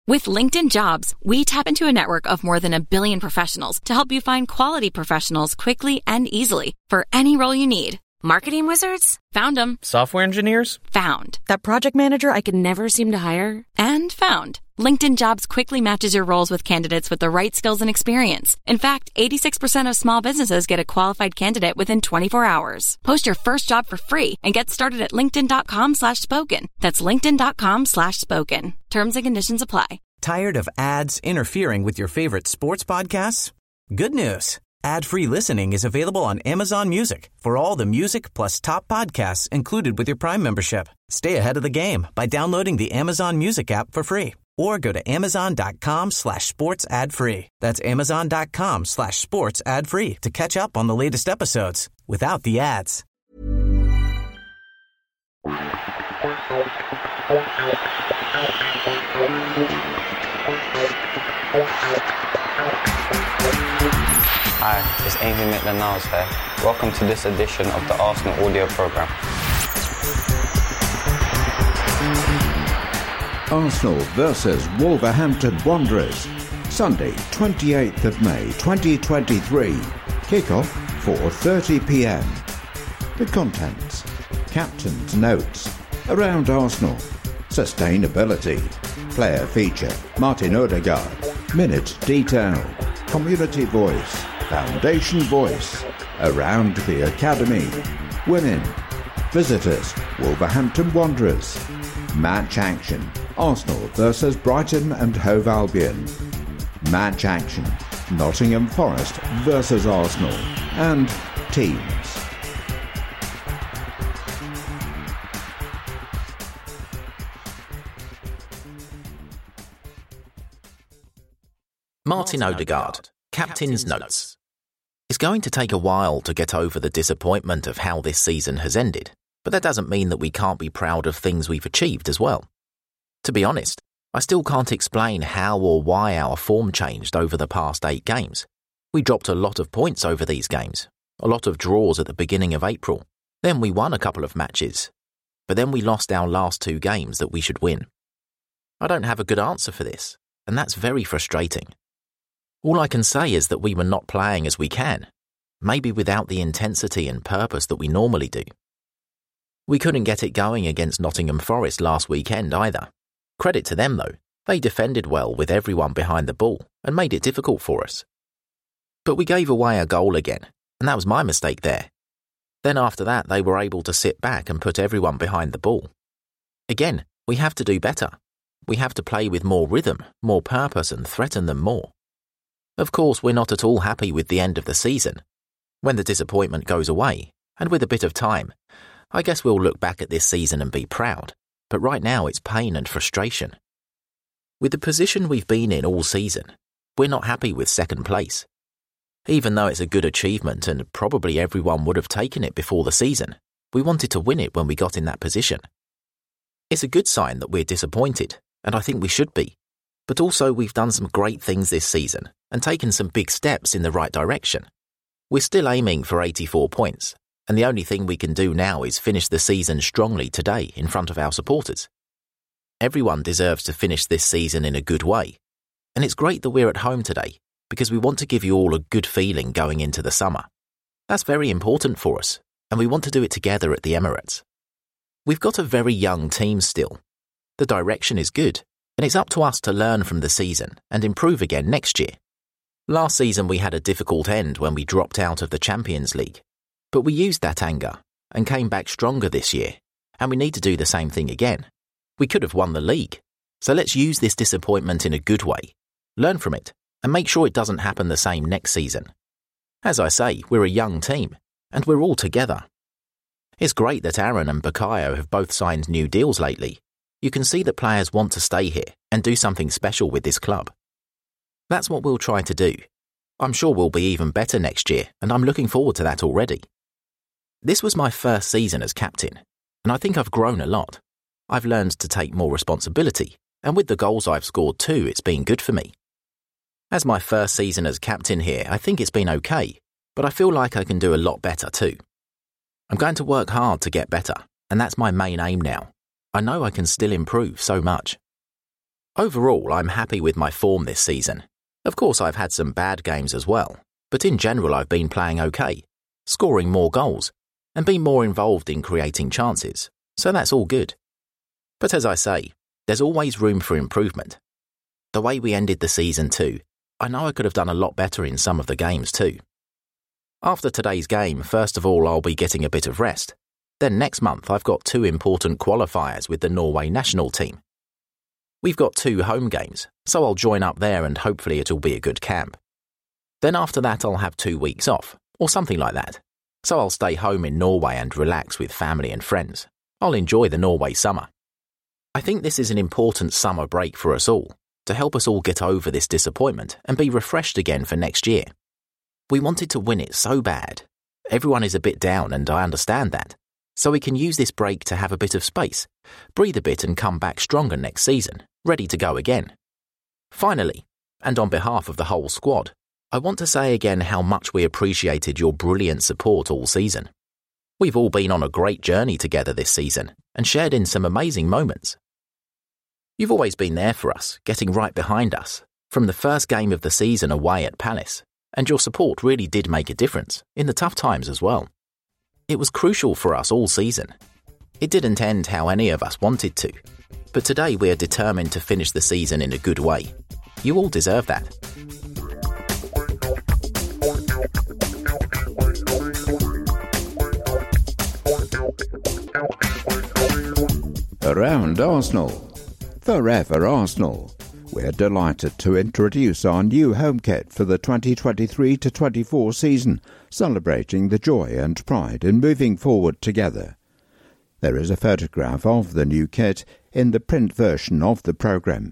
With LinkedIn Jobs, we tap into a network of more than 1 billion professionals to help you find quality professionals quickly and easily for any role you need. Marketing wizards? Found them. Software engineers? Found. That project manager I could never seem to hire? And found. LinkedIn Jobs quickly matches your roles with candidates with the right skills and experience. In fact, 86% of small businesses get a qualified candidate within 24 hours. Post your first job for free and get started at linkedin.com/spoken. That's linkedin.com/spoken. Terms and conditions apply. Tired of ads interfering with your favorite sports podcasts? Good news. Ad-free listening is available on Amazon Music for all the music plus top podcasts included with your Prime membership. Stay ahead of the game by downloading the Amazon Music app for free or go to amazon.com/sports ad free. That's amazon.com/sports ad free to catch up on the latest episodes without the ads. Hi, it's Amy Maitland-Niles here. Welcome to this edition of the Arsenal audio programme. Arsenal versus Wolverhampton Wanderers. Sunday, 28th of May 2023. Kick-off 4:30 p.m. The contents. Captain's notes. Around Arsenal. Sustainability. Player feature. Martin Odegaard. Minute detail. Community voice. Foundation voice. Around the academy. Women. Visitors. Wolverhampton Wanderers. Match action. Arsenal versus Brighton and Hove Albion. Match action. Nottingham Forest versus Arsenal. And teams. Martin Odegaard, Captain's Notes. It's going to take a while to get over the disappointment of how this season has ended, but that doesn't mean that we can't be proud of things we've achieved as well. To be honest, I still can't explain how or why our form changed over the past 8 games. We dropped a lot of points over these games, a lot of draws at the beginning of April. Then we won a couple of matches, but then we lost our last 2 games that we should win. I don't have a good answer for this, and that's very frustrating. All I can say is that we were not playing as we can, maybe without the intensity and purpose that we normally do. We couldn't get it going against Nottingham Forest last weekend either. Credit to them though, they defended well with everyone behind the ball and made it difficult for us. But we gave away a goal again, and that was my mistake there. Then after that they were able to sit back and put everyone behind the ball. Again, we have to do better. We have to play with more rhythm, more purpose and threaten them more. Of course, we're not at all happy with the end of the season. When the disappointment goes away, and with a bit of time, I guess we'll look back at this season and be proud, but right now it's pain and frustration. With the position we've been in all season, we're not happy with second place. Even though it's a good achievement and probably everyone would have taken it before the season, we wanted to win it when we got in that position. It's a good sign that we're disappointed, and I think we should be. But also we've done some great things this season and taken some big steps in the right direction. We're still aiming for 84 points, and the only thing we can do now is finish the season strongly today in front of our supporters. Everyone deserves to finish this season in a good way, and it's great that we're at home today because we want to give you all a good feeling going into the summer. That's very important for us, and we want to do it together at the Emirates. We've got a very young team still. The direction is good, and it's up to us to learn from the season and improve again next year. Last season we had a difficult end when we dropped out of the Champions League, but we used that anger and came back stronger this year, and we need to do the same thing again. We could have won the league, so let's use this disappointment in a good way, learn from it, and make sure it doesn't happen the same next season. As I say, we're a young team, and we're all together. It's great that Aaron and Bukayo have both signed new deals lately. You can see that players want to stay here and do something special with this club. That's what we'll try to do. I'm sure we'll be even better next year, and I'm looking forward to that already. This was my first season as captain, and I think I've grown a lot. I've learned to take more responsibility, and with the goals I've scored too, it's been good for me. As my first season as captain here, I think it's been okay, but I feel like I can do a lot better too. I'm going to work hard to get better, and that's my main aim now. I know I can still improve so much. Overall, I'm happy with my form this season. Of course, I've had some bad games as well, but in general I've been playing okay, scoring more goals, and being more involved in creating chances, so that's all good. But as I say, there's always room for improvement. The way we ended the season too, I know I could have done a lot better in some of the games too. After today's game, first of all I'll be getting a bit of rest. Then next month I've got 2 important qualifiers with the Norway national team. We've got 2 home games, so I'll join up there and hopefully it'll be a good camp. Then after that I'll have 2 weeks off, or something like that. So I'll stay home in Norway and relax with family and friends. I'll enjoy the Norway summer. I think this is an important summer break for us all, to help us all get over this disappointment and be refreshed again for next year. We wanted to win it so bad. Everyone is a bit down and I understand that. So we can use this break to have a bit of space, breathe a bit and come back stronger next season, ready to go again. Finally, and on behalf of the whole squad, I want to say again how much we appreciated your brilliant support all season. We've all been on a great journey together this season and shared in some amazing moments. You've always been there for us, getting right behind us, from the first game of the season away at Palace, and your support really did make a difference, in the tough times as well. It was crucial for us all season. It didn't end how any of us wanted to, but today we are determined to finish the season in a good way. You all deserve that. Around Arsenal. Forever Arsenal. We're delighted to introduce our new home kit for the 2023-24 season, celebrating the joy and pride in moving forward together. There is a photograph of the new kit in the print version of the programme.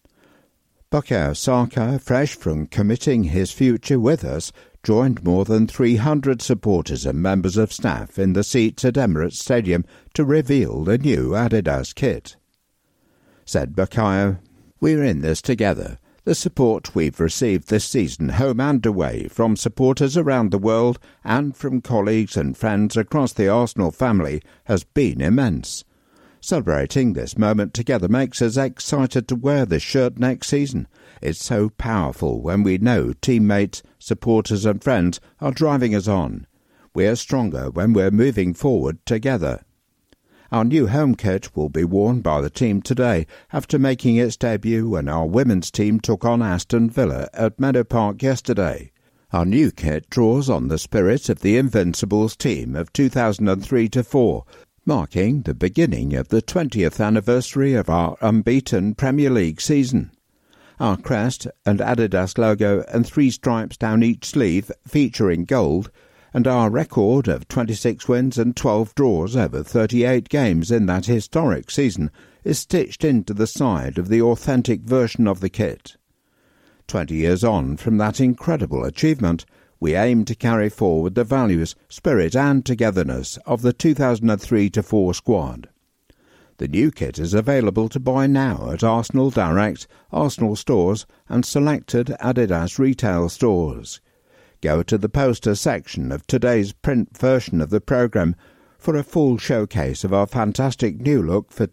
Bukayo Saka, fresh from committing his future with us, joined more than 300 supporters and members of staff in the seats at Emirates Stadium to reveal the new Adidas kit. Said Bukayo, "We're in this together. The support we've received this season, home and away, from supporters around the world and from colleagues and friends across the Arsenal family has been immense. Celebrating this moment together makes us excited to wear this shirt next season. It's so powerful when we know teammates, supporters and friends are driving us on. We're stronger when we're moving forward together." Our new home kit will be worn by the team today after making its debut when our women's team took on Aston Villa at Meadow Park yesterday. Our new kit draws on the spirit of the Invincibles team of 2003-04, marking the beginning of the 20th anniversary of our unbeaten Premier League season. Our crest and Adidas logo and 3 stripes down each sleeve feature in gold, and our record of 26 wins and 12 draws over 38 games in that historic season is stitched into the side of the authentic version of the kit. 20 years on from that incredible achievement, we aim to carry forward the values, spirit and togetherness of the 2003-04 squad. The new kit is available to buy now at Arsenal Direct, Arsenal stores and selected Adidas retail stores. Go to the poster section of today's print version of the programme for a full showcase of our fantastic new look for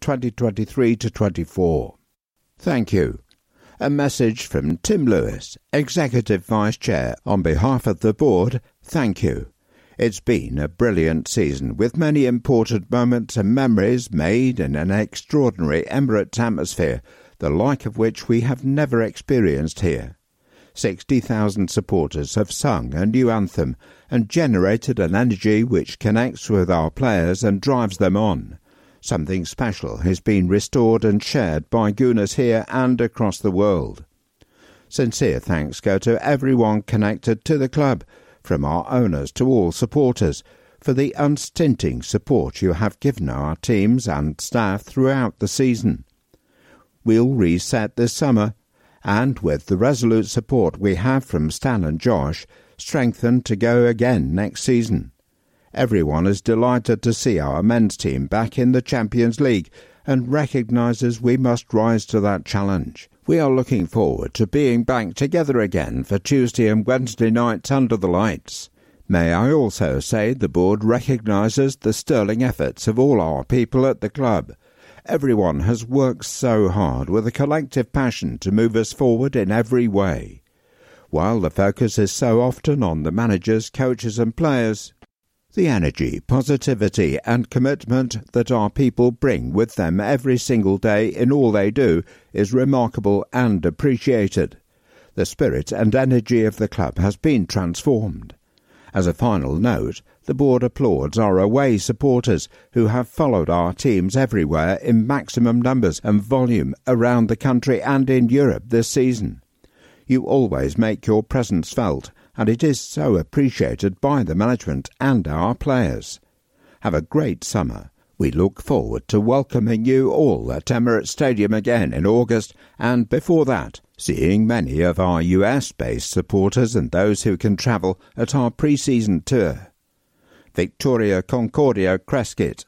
2023-24. Thank you. A message from Tim Lewis, Executive Vice Chair. On behalf of the board, thank you. It's been a brilliant season with many important moments and memories made in an extraordinary Emirates atmosphere, the like of which we have never experienced here. 60,000 supporters have sung a new anthem and generated an energy which connects with our players and drives them on. Something special has been restored and shared by Gunners here and across the world. Sincere thanks go to everyone connected to the club, from our owners to all supporters, for the unstinting support you have given our teams and staff throughout the season. We'll reset this summer, and with the resolute support we have from Stan and Josh, strengthened to go again next season. Everyone is delighted to see our men's team back in the Champions League and recognises we must rise to that challenge. We are looking forward to being back together again for Tuesday and Wednesday nights under the lights. May I also say the board recognises the sterling efforts of all our people at the club. Everyone has worked so hard with a collective passion to move us forward in every way. While the focus is so often on the managers, coaches and players, the energy, positivity and commitment that our people bring with them every single day in all they do is remarkable and appreciated. The spirit and energy of the club has been transformed. As a final note, the board applauds our away supporters who have followed our teams everywhere in maximum numbers and volume around the country and in Europe this season. You always make your presence felt, and it is so appreciated by the management and our players. Have a great summer. We look forward to welcoming you all at Emirates Stadium again in August, and before that, seeing many of our US-based supporters and those who can travel at our pre-season tour. Victoria Concordia Crescit.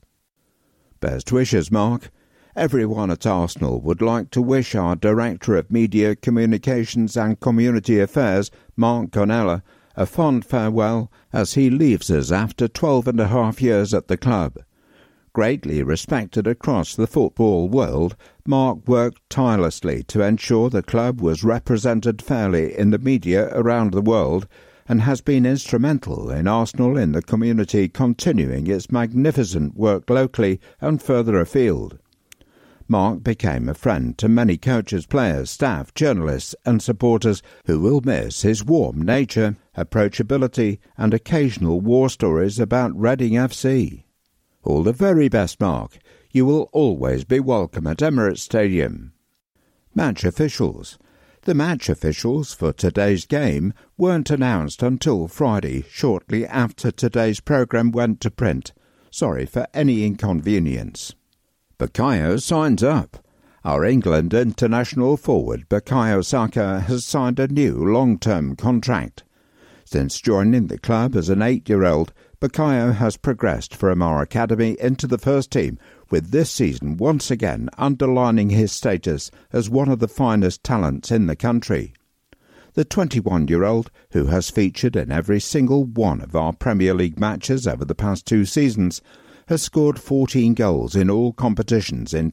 Best wishes, Mark. Everyone at Arsenal would like to wish our Director of Media, Communications and Community Affairs, Mark Gonella, a fond farewell as he leaves us after 12.5 years at the club. Greatly respected across the football world, Mark worked tirelessly to ensure the club was represented fairly in the media around the world and has been instrumental in Arsenal in the community continuing its magnificent work locally and further afield. Mark became a friend to many coaches, players, staff, journalists and supporters who will miss his warm nature, approachability and occasional war stories about Reading FC. All the very best, Mark. You will always be welcome at Emirates Stadium. Match officials. The match officials for today's game weren't announced until Friday, shortly after today's programme went to print. Sorry for any inconvenience. Bukayo signs up. Our England international forward Bukayo Saka has signed a new long-term contract. Since joining the club as an 8-year-old, Bukayo has progressed from our academy into the first team, with this season once again underlining his status as one of the finest talents in the country. The 21-year-old, who has featured in every single one of our Premier League matches over the past 2 seasons, has scored 14 goals in all competitions in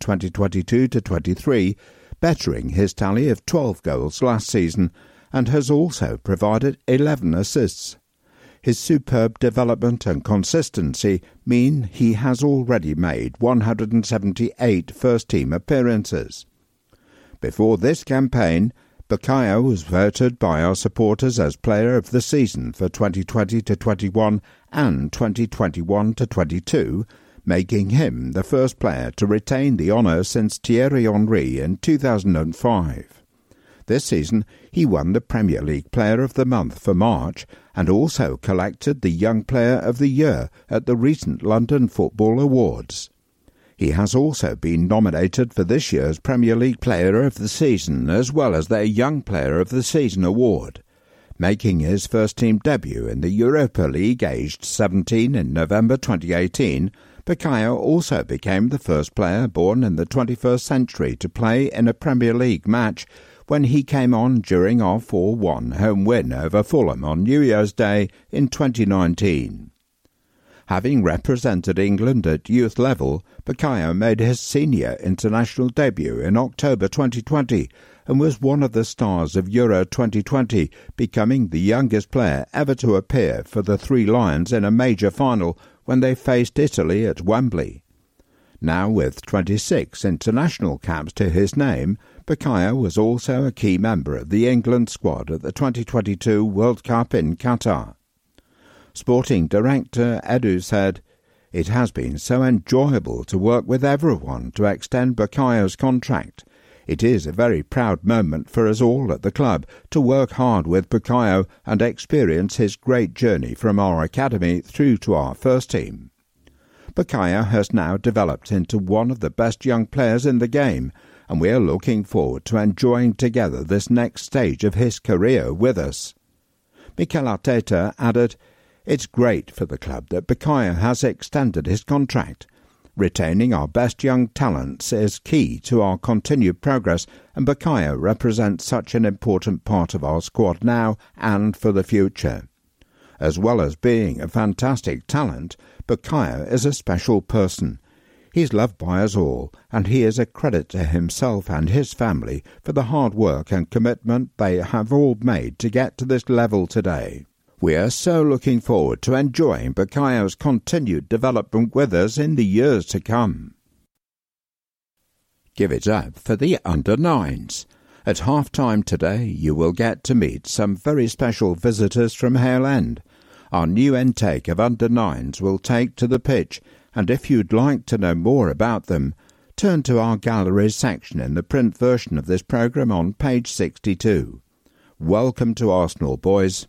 2022-23, bettering his tally of 12 goals last season, and has also provided 11 assists. His superb development and consistency mean he has already made 178 first-team appearances. Before this campaign, Bukayo was voted by our supporters as Player of the Season for 2020-21 and 2021-22, making him the first player to retain the honour since Thierry Henry in 2005. This season, he won the Premier League Player of the Month for March and also collected the Young Player of the Year at the recent London Football Awards. He has also been nominated for this year's Premier League Player of the Season as well as their Young Player of the Season award. Making his first-team debut in the Europa League aged 17 in November 2018, Bukayo also became the first player born in the 21st century to play in a Premier League match when he came on during our 4-1 home win over Fulham on New Year's Day in 2019. Having represented England at youth level, Bukayo made his senior international debut in October 2020 and was one of the stars of Euro 2020, becoming the youngest player ever to appear for the Three Lions in a major final when they faced Italy at Wembley. Now with 26 international caps to his name, Bukayo was also a key member of the England squad at the 2022 World Cup in Qatar. Sporting Director Edu said, "It has been so enjoyable to work with everyone to extend Bukayo's contract. It is a very proud moment for us all at the club to work hard with Bukayo and experience his great journey from our academy through to our first team." Bukayo has now developed into one of the best young players in the game, and we are looking forward to enjoying together this next stage of his career with us. Mikel Arteta added, "It's great for the club that Bukayo has extended his contract. Retaining our best young talents is key to our continued progress, and Bukayo represents such an important part of our squad now and for the future. As well as being a fantastic talent, Bukayo is a special person. He's loved by us all, and he is a credit to himself and his family for the hard work and commitment they have all made to get to this level today. We are so looking forward to enjoying Bukayo's continued development with us in the years to come. Give it up for the under-9s. At half-time today, you will get to meet some very special visitors from Hale End. Our new intake of under-9s will take to the pitch, and if you'd like to know more about them, turn to our galleries section in the print version of this programme on page 62. Welcome to Arsenal, boys.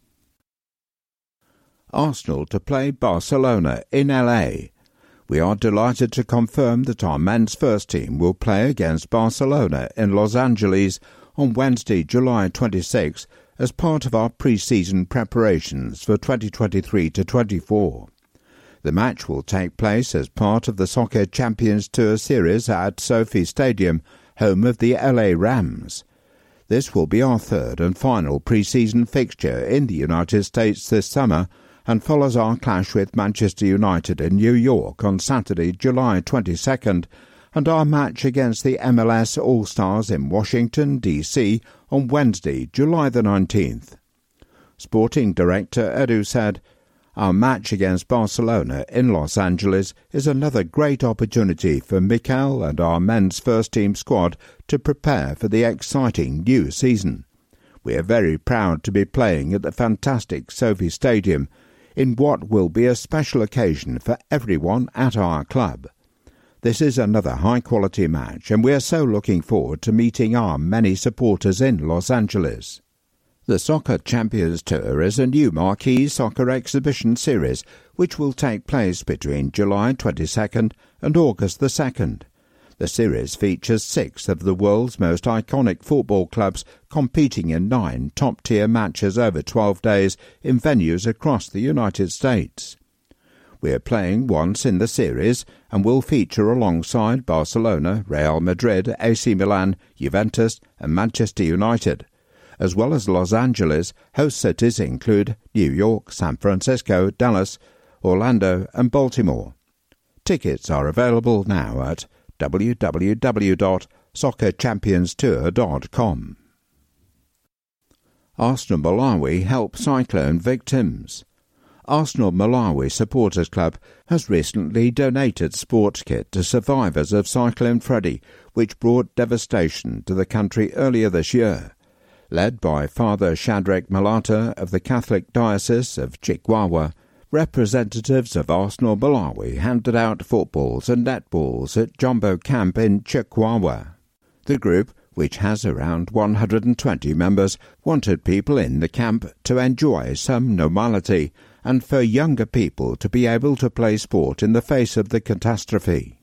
Arsenal to play Barcelona in LA. We are delighted to confirm that our men's first team will play against Barcelona in Los Angeles on Wednesday, July 26, as part of our pre-season preparations for 2023-24. The match will take place as part of the Soccer Champions Tour series at SoFi Stadium, home of the LA Rams. This will be our third and final pre-season fixture in the United States this summer and follows our clash with Manchester United in New York on Saturday, July 22nd, and our match against the MLS All-Stars in Washington, D.C. on Wednesday, July the 19th. Sporting Director Edu said, "Our match against Barcelona in Los Angeles is another great opportunity for Mikel and our men's first-team squad to prepare for the exciting new season. We are very proud to be playing at the fantastic SoFi Stadium in what will be a special occasion for everyone at our club. This is another high-quality match, and we are so looking forward to meeting our many supporters in Los Angeles." The Soccer Champions Tour is a new marquee soccer exhibition series which will take place between July 22nd and August the 2nd. The series features 6 of the world's most iconic football clubs competing in 9 top-tier matches over 12 days in venues across the United States. We are playing once in the series and will feature alongside Barcelona, Real Madrid, AC Milan, Juventus and Manchester United. As well as Los Angeles, host cities include New York, San Francisco, Dallas, Orlando and Baltimore. Tickets are available now at www.soccerchampionstour.com. Arsenal Malawi help cyclone victims. Arsenal Malawi Supporters Club has recently donated sports kit to survivors of Cyclone Freddy, which brought devastation to the country earlier this year. Led by Father Shadrach Malata of the Catholic Diocese of Chikwawa, representatives of Arsenal Malawi handed out footballs and netballs at Jumbo Camp in Chikwawa. The group, which has around 120 members, wanted people in the camp to enjoy some normality and for younger people to be able to play sport in the face of the catastrophe.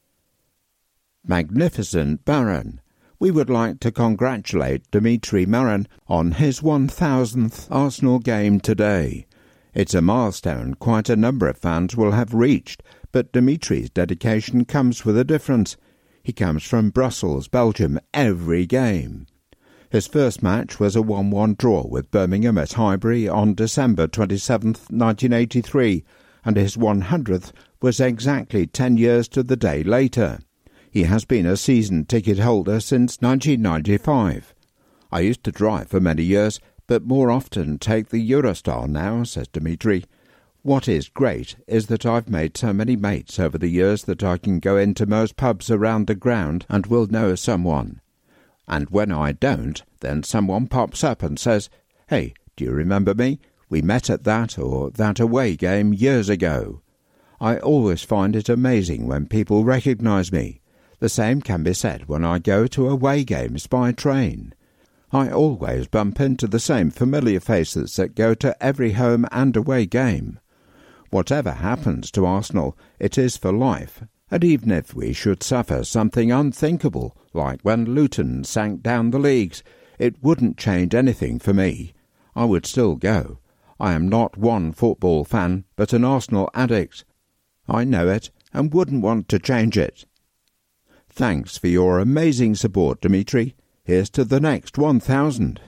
Magnificent Baron. We would like to congratulate Dimitri Marin on his 1000th Arsenal game today. It's a milestone quite a number of fans will have reached, but Dimitri's dedication comes with a difference. He comes from Brussels, Belgium, every game. His first match was a 1-1 draw with Birmingham at Highbury on December 27, 1983, and his 100th was exactly 10 years to the day later. He has been a season ticket holder since 1995. I used to drive for many years, but more often take the Eurostar now, says Dimitri. What is great is that I've made so many mates over the years that I can go into most pubs around the ground and will know someone. And when I don't, then someone pops up and says, "Hey, do you remember me? We met at that or that away game years ago." I always find it amazing when people recognise me. The same can be said when I go to away games by train. I always bump into the same familiar faces that go to every home and away game. Whatever happens to Arsenal, it is for life, and even if we should suffer something unthinkable, like when Luton sank down the leagues, it wouldn't change anything for me. I would still go. I am not one football fan, but an Arsenal addict. I know it and wouldn't want to change it. Thanks for your amazing support, Dimitri. Here's to the next 1000.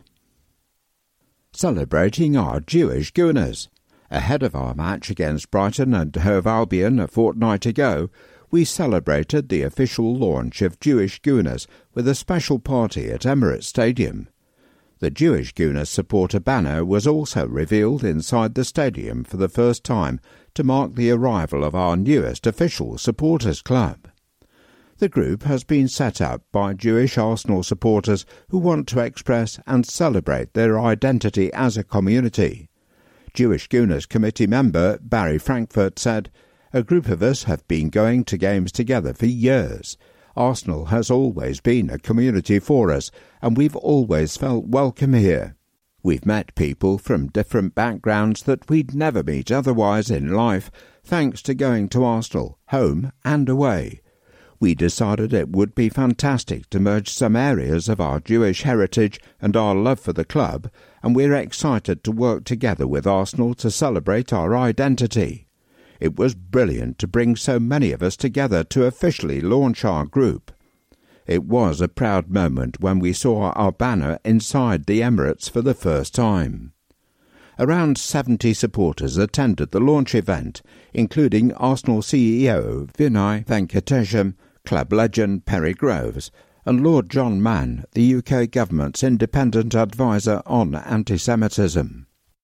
Celebrating our Jewish Gooners. Ahead of our match against Brighton and Hove Albion a fortnight ago, we celebrated the official launch of Jewish Gooners with a special party at Emirates Stadium. The Jewish Gooners supporter banner was also revealed inside the stadium for the first time to mark the arrival of our newest official supporters club. The group has been set up by Jewish Arsenal supporters who want to express and celebrate their identity as a community. Jewish Gooners committee member Barry Frankfurt said, "A group of us have been going to games together for years. Arsenal has always been a community for us, and we've always felt welcome here. We've met people from different backgrounds that we'd never meet otherwise in life, thanks to going to Arsenal, home and away. We decided it would be fantastic to merge some areas of our Jewish heritage and our love for the club, and we're excited to work together with Arsenal to celebrate our identity. It was brilliant to bring so many of us together to officially launch our group. It was a proud moment when we saw our banner inside the Emirates for the first time." Around 70 supporters attended the launch event, including Arsenal CEO Vinay Venkatesham, club legend Perry Groves, and Lord John Mann, the UK government's independent advisor on anti-Semitism.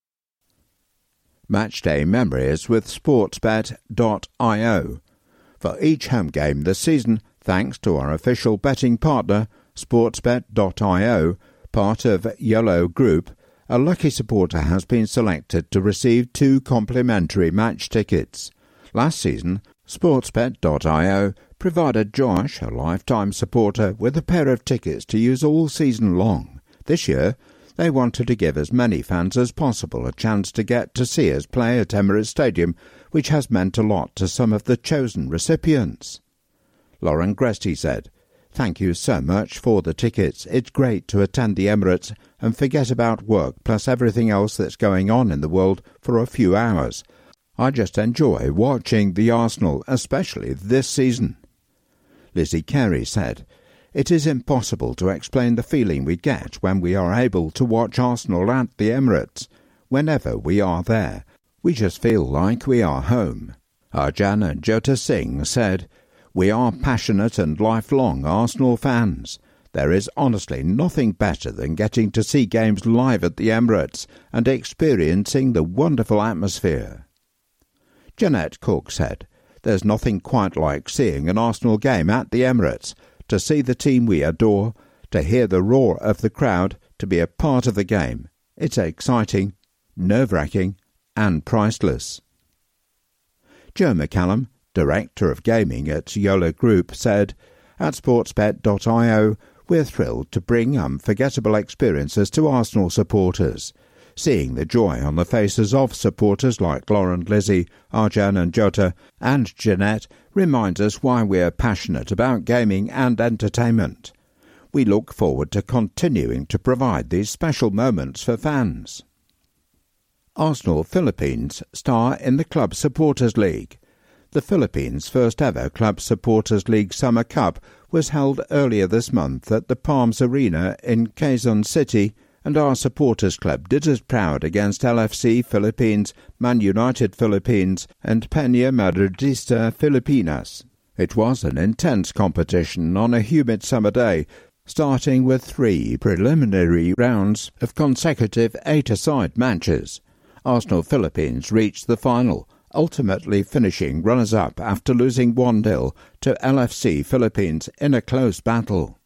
Matchday memories with sportsbet.io. For each home game this season, thanks to our official betting partner, sportsbet.io, part of YOLO Group, a lucky supporter has been selected to receive 2 complimentary match tickets. Last season, sportsbet.io provided Josh, a lifetime supporter, with a pair of tickets to use all season long. This year, they wanted to give as many fans as possible a chance to get to see us play at Emirates Stadium, which has meant a lot to some of the chosen recipients. Lauren Gresty said, "Thank you so much for the tickets. It's great to attend the Emirates and forget about work plus everything else that's going on in the world for a few hours. I just enjoy watching the Arsenal, especially this season." Lizzie Carey said, "It is impossible to explain the feeling we get when we are able to watch Arsenal at the Emirates. Whenever we are there, we just feel like we are home." Arjan and Jota Singh said, "We are passionate and lifelong Arsenal fans. There is honestly nothing better than getting to see games live at the Emirates and experiencing the wonderful atmosphere." Jeanette Cook said, "There's nothing quite like seeing an Arsenal game at the Emirates. To see the team we adore, to hear the roar of the crowd, to be a part of the game. It's exciting, nerve-wracking, and priceless." Joe McCallum, Director of Gaming at YOLO Group, said, "At sportsbet.io, we're thrilled to bring unforgettable experiences to Arsenal supporters. Seeing the joy on the faces of supporters like Lauren, Lizzie, Arjan and Jota and Jeanette reminds us why we're passionate about gaming and entertainment. We look forward to continuing to provide these special moments for fans." Arsenal Philippines star in the Club Supporters League. The Philippines' first ever Club Supporters League Summer Cup was held earlier this month at the Palms Arena in Quezon City, and our supporters club did us proud against LFC Philippines, Man United Philippines and Peña Madridista Filipinas. It was an intense competition on a humid summer day, starting with 3 preliminary rounds of consecutive 8-a-side matches. Arsenal Philippines reached the final, ultimately finishing runners-up after losing 1-0 to LFC Philippines in a close battle.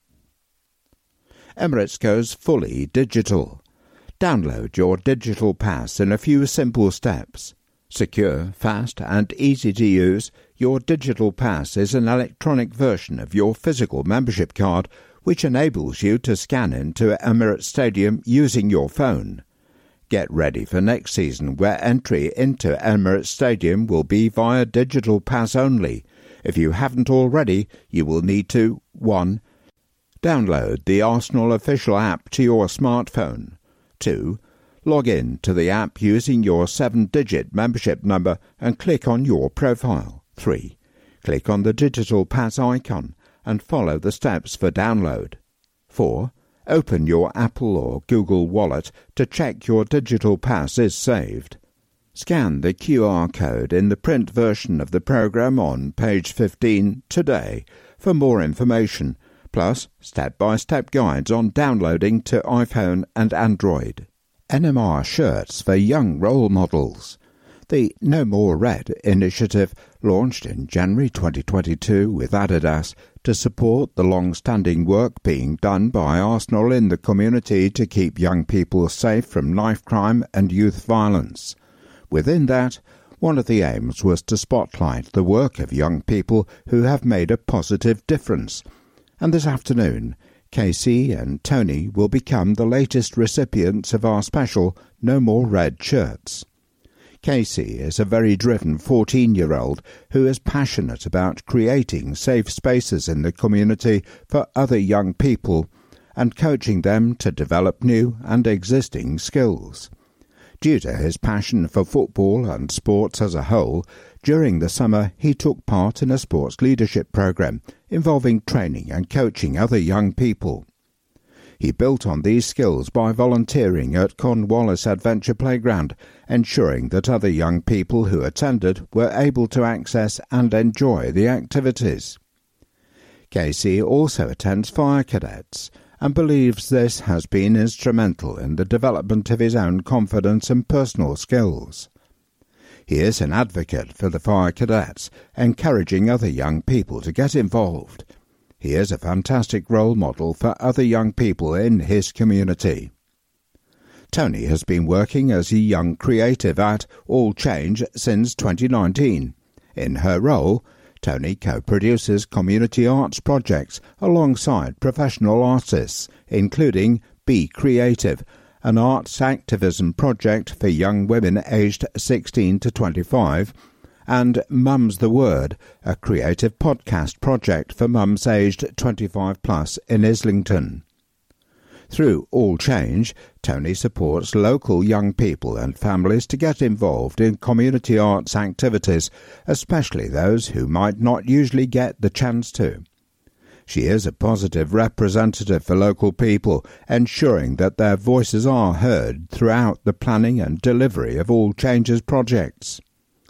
Emirates goes fully digital. Download your digital pass in a few simple steps. Secure, fast and easy to use, your digital pass is an electronic version of your physical membership card which enables you to scan into Emirates Stadium using your phone. Get ready for next season where entry into Emirates Stadium will be via digital pass only. If you haven't already, you will need to 1. Download the Arsenal official app to your smartphone. 2. Log in to the app using your 7-digit membership number and click on your profile. 3. Click on the digital pass icon and follow the steps for download. 4. Open your Apple or Google Wallet to check your digital pass is saved. Scan the QR code in the print version of the programme on page 15 today for more information, plus step-by-step guides on downloading to iPhone and Android. NMR shirts for young role models. The No More Red initiative launched in January 2022 with Adidas to support the long-standing work being done by Arsenal in the community to keep young people safe from knife crime and youth violence. Within that, one of the aims was to spotlight the work of young people who have made a positive difference. And this afternoon, Casey and Tony will become the latest recipients of our special No More Red shirts. Casey is a very driven 14-year-old who is passionate about creating safe spaces in the community for other young people and coaching them to develop new and existing skills. Due to his passion for football and sports as a whole, during the summer he took part in a sports leadership program involving training and coaching other young people. He built on these skills by volunteering at Cornwallis Adventure Playground, ensuring that other young people who attended were able to access and enjoy the activities. Casey also attends Fire Cadets and believes this has been instrumental in the development of his own confidence and personal skills. He is an advocate for the Fire Cadets, encouraging other young people to get involved. He is a fantastic role model for other young people in his community. Tony has been working as a young creative at All Change since 2019. In her role, Tony co-produces community arts projects alongside professional artists, including Be Creative, an arts activism project for young women aged 16 to 25, and Mum's the Word, a creative podcast project for mums aged 25 plus in Islington. Through All Change, Tony supports local young people and families to get involved in community arts activities, especially those who might not usually get the chance to. She is a positive representative for local people, ensuring that their voices are heard throughout the planning and delivery of All Change's projects.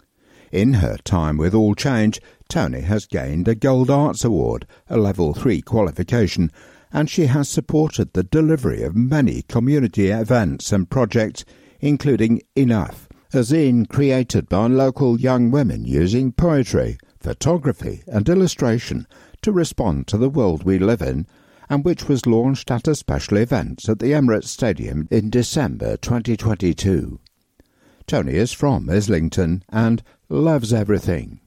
In her time with All Change, Tony has gained a Gold Arts Award, a Level 3 qualification, and she has supported the delivery of many community events and projects, including Enough, a zine created by local young women using poetry, photography and illustration to respond to the world we live in, and which was launched at a special event at the Emirates Stadium in December 2022. Tony is from Islington and loves everything.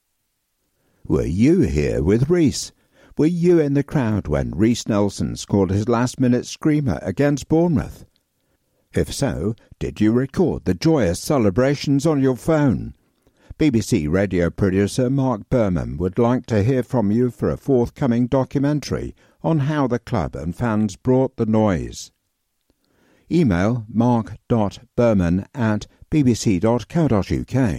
Were you here with Reece? Were you in the crowd when Reece Nelson scored his last-minute screamer against Bournemouth? If so, did you record the joyous celebrations on your phone? BBC radio producer Mark Berman would like to hear from you for a forthcoming documentary on how the club and fans brought the noise. Email mark.berman@bbc.co.uk.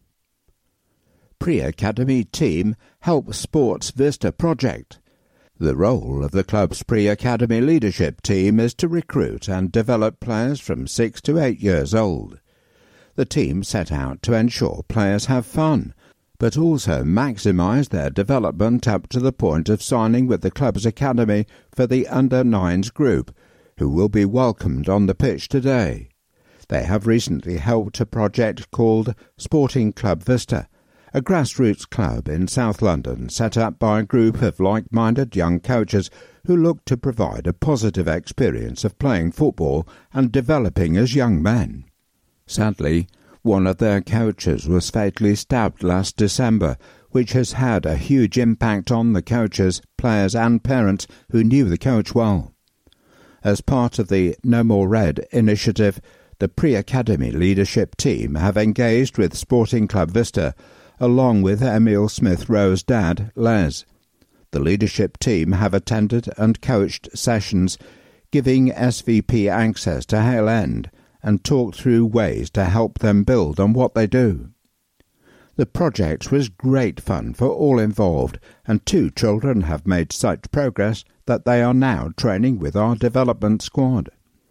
Pre-Academy team help Sports Vista project. The role of the club's pre-academy leadership team is to recruit and develop players from 6 to 8 years old. The team set out to ensure players have fun, but also maximise their development up to the point of signing with the club's academy for the under-9s group, who will be welcomed on the pitch today. They have recently helped a project called Sporting Club Vista, a grassroots club in South London set up by a group of like-minded young coaches who look to provide a positive experience of playing football and developing as young men. Sadly, one of their coaches was fatally stabbed last December, which has had a huge impact on the coaches, players and parents who knew the coach well. As part of the No More Red initiative, the pre-academy leadership team have engaged with Sporting Club Vista, along with Emil Smith-Rowe's dad, Les. The leadership team have attended and coached sessions, giving SVP access to Hale End, and talked through ways to help them build on what they do. The project was great fun for all involved, and 2 children have made such progress that they are now training with our development squad.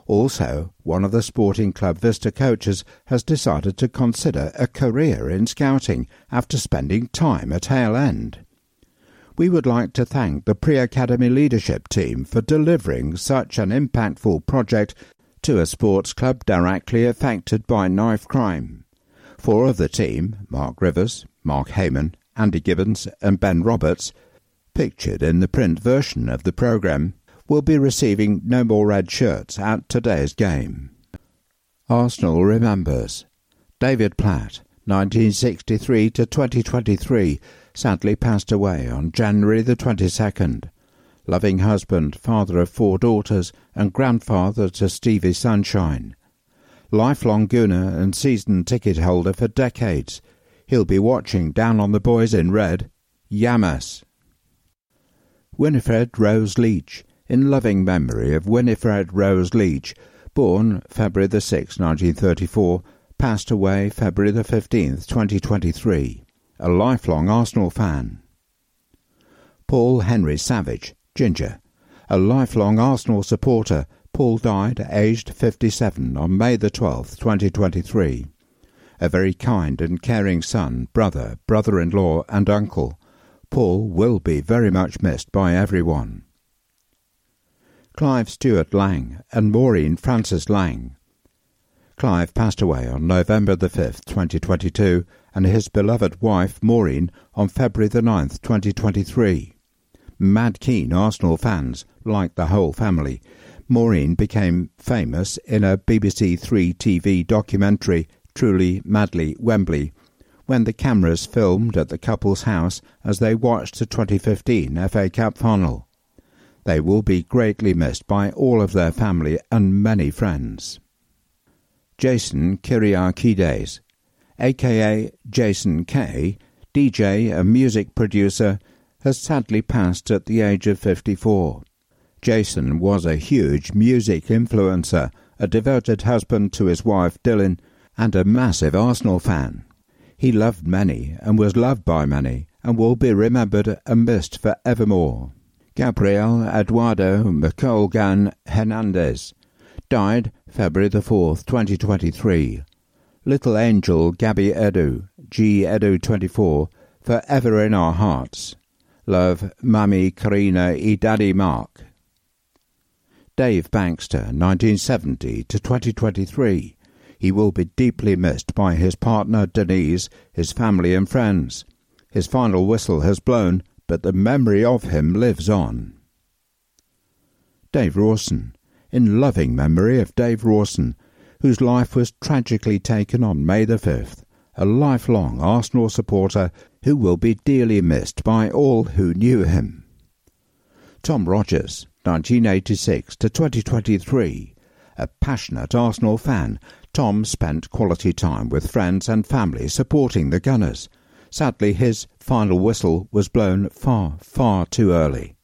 Also, one of the Sporting Club Vista coaches has decided to consider a career in scouting after spending time at Hale End. We would like to thank the pre-academy leadership team for delivering such an impactful project to a sports club directly affected by knife crime. 4 of the team, Mark Rivers, Mark Heyman, Andy Gibbons and Ben Roberts, pictured in the print version of the programme, will be receiving No More Red shirts at today's game. Arsenal remembers David Platt, 1963 to 2023, sadly passed away on January the 22nd. Loving husband, father of 4 daughters and grandfather to Stevie Sunshine. Lifelong Gooner and season ticket holder for decades. He'll be watching down on the boys in red. Yamas. Winifred Rose Leach, in loving memory of Winifred Rose Leach, born February the 6th, 1934, passed away February the 15th, 2023, a lifelong Arsenal fan. Paul Henry Savage, Ginger, a lifelong Arsenal supporter. Paul died aged 57 on May the 12th, 2023. A very kind and caring son, brother, brother-in-law and uncle. Paul will be very much missed by everyone. Clive Stewart Lang and Maureen Frances Lang. Clive passed away on November the 5th, 2022, and his beloved wife Maureen on February the 9th, 2023. Mad keen Arsenal fans, like the whole family. Maureen became famous in a BBC 3 TV documentary, Truly Madly Wembley, when the cameras filmed at the couple's house as they watched the 2015 FA Cup final. They will be greatly missed by all of their family and many friends. Jason Kyriakides, a.k.a. Jason K., DJ and music producer, has sadly passed at the age of 54. Jason was a huge music influencer, a devoted husband to his wife Dylan, and a massive Arsenal fan. He loved many and was loved by many and will be remembered and missed forevermore. Gabriel Eduardo Macolgan Hernandez died February the 4th, 2023. Little Angel Gabby Edu, G Edu 24, forever in our hearts. Love, Mummy Karina E Daddy Mark. Dave Baxter, 1970 to 2023. He will be deeply missed by his partner Denise, his family and friends. His final whistle has blown, but the memory of him lives on. Dave Rawson, in loving memory of Dave Rawson, whose life was tragically taken on May the 5th, a lifelong Arsenal supporter who will be dearly missed by all who knew him. Tom Rogers, 1986 to 2023. A passionate Arsenal fan, Tom spent quality time with friends and family supporting the Gunners. Sadly, his final whistle was blown far, far too early.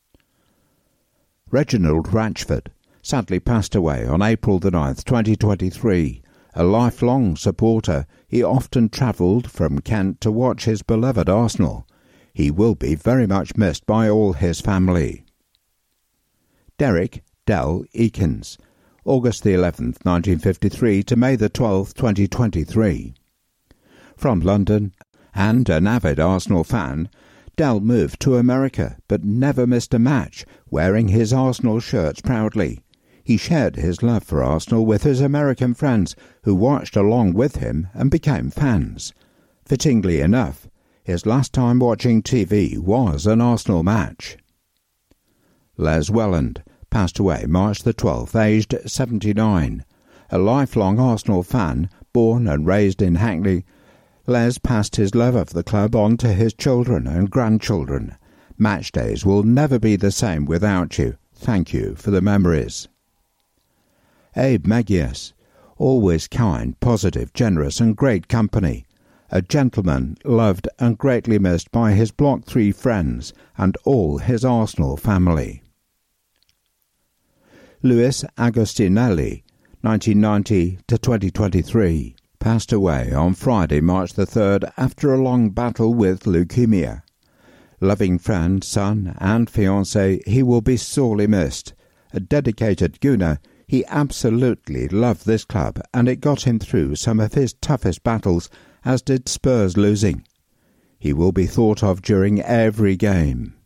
Reginald Ratchford sadly passed away on April the 9th, 2023. A lifelong supporter, he often travelled from Kent to watch his beloved Arsenal. He will be very much missed by all his family. Derek Dell Eakins, August the 11th, 1953 to May the 12th, 2023. From London, and an avid Arsenal fan, Dell moved to America but never missed a match, wearing his Arsenal shirts proudly. He shared his love for Arsenal with his American friends, who watched along with him and became fans. Fittingly enough, his last time watching TV was an Arsenal match. Les Welland passed away March the 12th, aged 79. A lifelong Arsenal fan, born and raised in Hackney, Les passed his love of the club on to his children and grandchildren. Match days will never be the same without you. Thank you for the memories. Abe Magias, always kind, positive, generous and great company. A gentleman, loved and greatly missed by his Block 3 friends and all his Arsenal family. Luis Agostinelli, 1990 to 2023. Passed away on Friday, March the 3rd, after a long battle with leukemia. Loving friend, son and fiancé, he will be sorely missed. A dedicated Gooner, He absolutely loved this club, and it got him through some of his toughest battles, as did Spurs losing. He will be thought of during every game.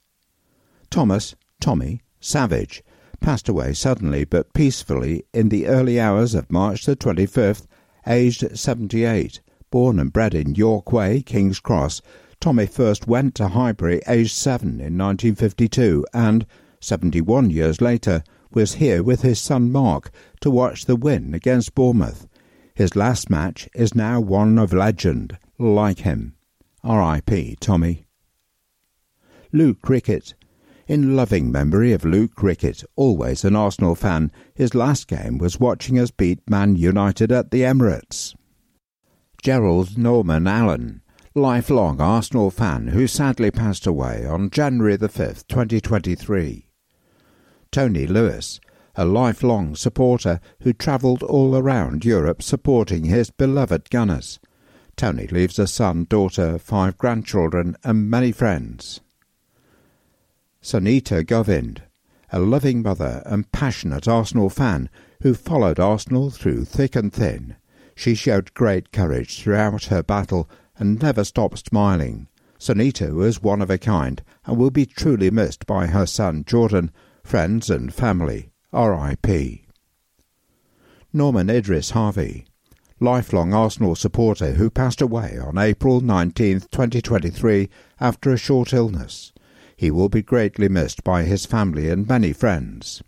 Tommy Savage passed away suddenly but peacefully in the early hours of March the 25th, aged 78. Born and bred in York Way, King's Cross, Tommy first went to Highbury aged 7 in 1952 and, 71 years later, was here with his son Mark to watch the win against Bournemouth. His last match is now one of legend, like him. R.I.P. Tommy. Luke Rickett. In loving memory of Luke Rickett, always an Arsenal fan, his last game was watching us beat Man United at the Emirates. Gerald Norman Allen, lifelong Arsenal fan who sadly passed away on January the 5th, 2023. Tony Lewis, a lifelong supporter who travelled all around Europe supporting his beloved Gunners. Tony leaves a son, daughter, 5 grandchildren and many friends. Sunita Govind, a loving mother and passionate Arsenal fan who followed Arsenal through thick and thin. She showed great courage throughout her battle and never stopped smiling. Sunita was one of a kind and will be truly missed by her son Jordan, friends and family. R.I.P. Norman Idris Harvey, lifelong Arsenal supporter who passed away on April 19, 2023 after a short illness. He will be greatly missed by his family and many friends.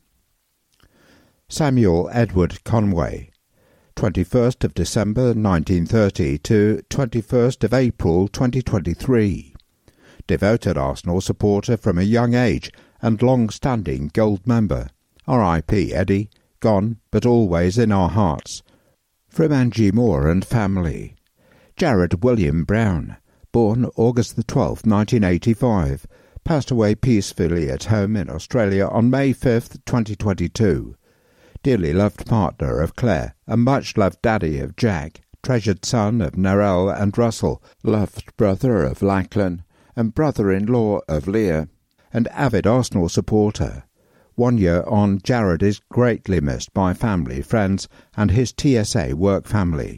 Samuel Edward Conway, 21st of December 1930 to 21st of April 2023. Devoted Arsenal supporter from a young age and long-standing gold member. R.I.P. Eddie, gone but always in our hearts. From Angie Moore and family. Jared William Brown, born August the 12th, 1985, passed away peacefully at home in Australia on May 5th, 2022. Dearly loved partner of Claire, a much-loved daddy of Jack, treasured son of Narelle and Russell, loved brother of Lachlan, and brother-in-law of Leah, and avid Arsenal supporter. 1 year on, Jared is greatly missed by family, friends, and his TSA work family.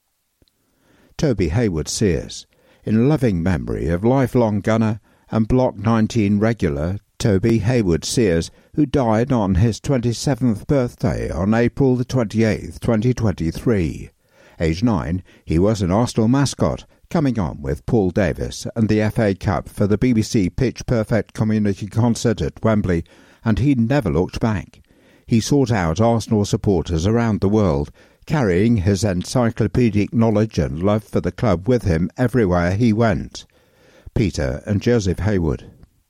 Toby Hayward Sears, in loving memory of lifelong gunner and Block 19 regular Toby Hayward Sears, who died on his 27th birthday on April the 28th, 2023. Age 9, he was an Arsenal mascot, coming on with Paul Davis and the FA Cup for the BBC Pitch Perfect Community Concert at Wembley, and he never looked back. He sought out Arsenal supporters around the world, carrying his encyclopedic knowledge and love for the club with him everywhere he went. Peter and Joseph Hayward.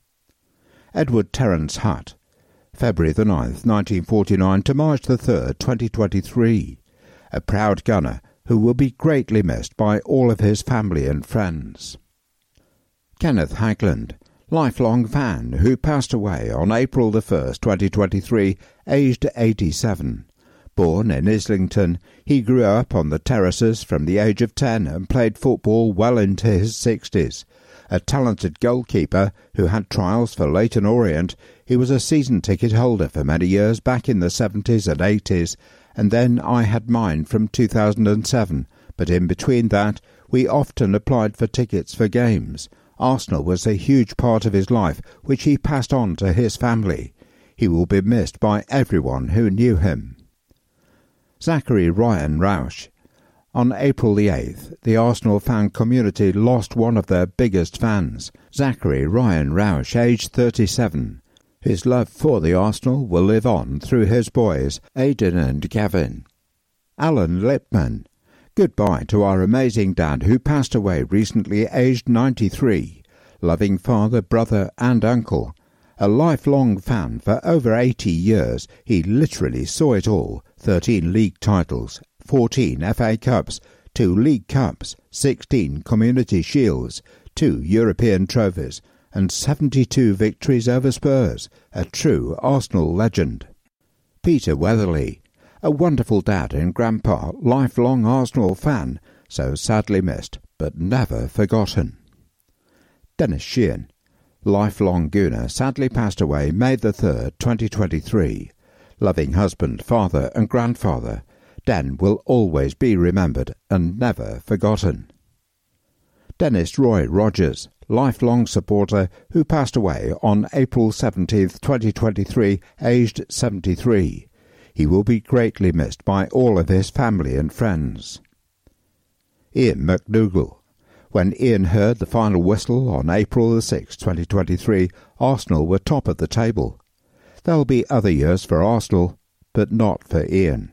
Edward Terence Hutt, February the 9th, 1949 to March the 3rd, 2023. A proud gunner who will be greatly missed by all of his family and friends. Kenneth Hagland, lifelong fan who passed away on April the 1st, 2023, aged 87. Born in Islington, he grew up on the terraces from the age of 10 and played football well into his 60s. A talented goalkeeper who had trials for Leyton Orient, he was a season ticket holder for many years back in the 70s and 80s, and then I had mine from 2007, but in between that we often applied for tickets for games. Arsenal was a huge part of his life, which he passed on to his family. He will be missed by everyone who knew him. Zachary Ryan Roush. On April the 8th, the Arsenal fan community lost one of their biggest fans, Zachary Ryan Roush, aged 37. His love for the Arsenal will live on through his boys, Aidan and Gavin. Alan Lipman. Goodbye to our amazing dad who passed away recently, aged 93. Loving father, brother and uncle. A lifelong fan for over 80 years, he literally saw it all. 13 league titles, 14 FA Cups, 2 League Cups, 16 Community Shields, 2 European trophies, and 72 victories over Spurs, a true Arsenal legend. Peter Weatherly, a wonderful dad and grandpa, lifelong Arsenal fan, so sadly missed, but never forgotten. Dennis Sheehan, lifelong Gooner, sadly passed away May the 3rd, 2023. Loving husband, father and grandfather, Den will always be remembered and never forgotten. Dennis Roy Rogers, lifelong supporter who passed away on April 17, 2023, aged 73. He will be greatly missed by all of his family and friends. Ian McDougall. When Ian heard the final whistle on April 6, 2023, Arsenal were top of the table. There'll be other years for Arsenal, but not for Ian.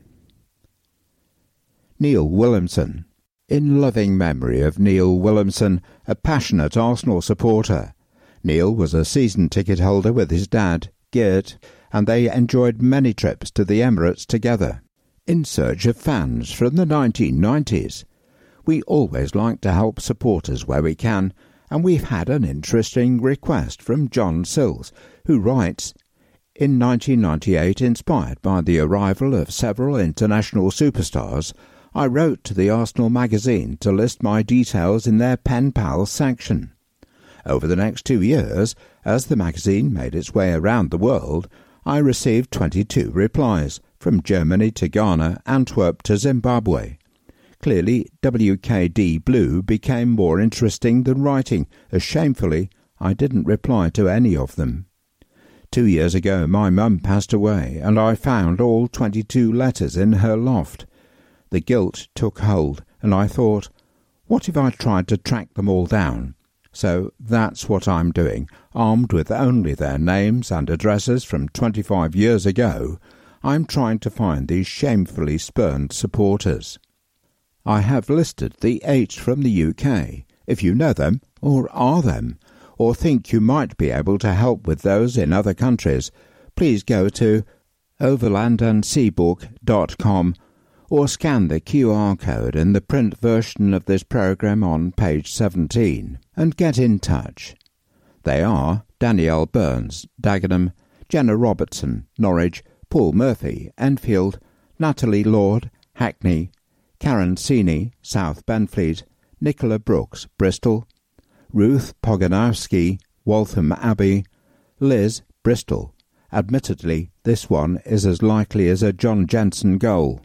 Neil Williamson. In loving memory of Neil Williamson, a passionate Arsenal supporter. Neil was a season ticket holder with his dad, Geert, and they enjoyed many trips to the Emirates together. In search of fans from the 1990s. We always like to help supporters where we can, and we've had an interesting request from John Sills, who writes, in 1998, inspired by the arrival of several international superstars, I wrote to the Arsenal magazine to list my details in their Pen Pals section. Over the next 2 years, as the magazine made its way around the world, I received 22 replies, from Germany to Ghana, Antwerp to Zimbabwe. Clearly, WKD Blue became more interesting than writing, as shamefully I didn't reply to any of them. 2 years ago my mum passed away, and I found all 22 letters in her loft. The guilt took hold, and I thought, what if I tried to track them all down? So that's what I'm doing. Armed with only their names and addresses from 25 years ago, I'm trying to find these shamefully spurned supporters. I have listed the 8 from the UK. If you know them, or are them, or think you might be able to help with those in other countries, please go to overlandandseabook.com or scan the QR code in the print version of this programme on page 17 and get in touch. They are Danielle Burns, Dagenham, Jenna Robertson, Norwich, Paul Murphy, Enfield, Natalie Lord, Hackney, Karen Seeney, South Benfleet, Nicola Brooks, Bristol, Ruth Poganowski, Waltham Abbey, Liz, Bristol. Admittedly, this one is as likely as a John Jensen goal.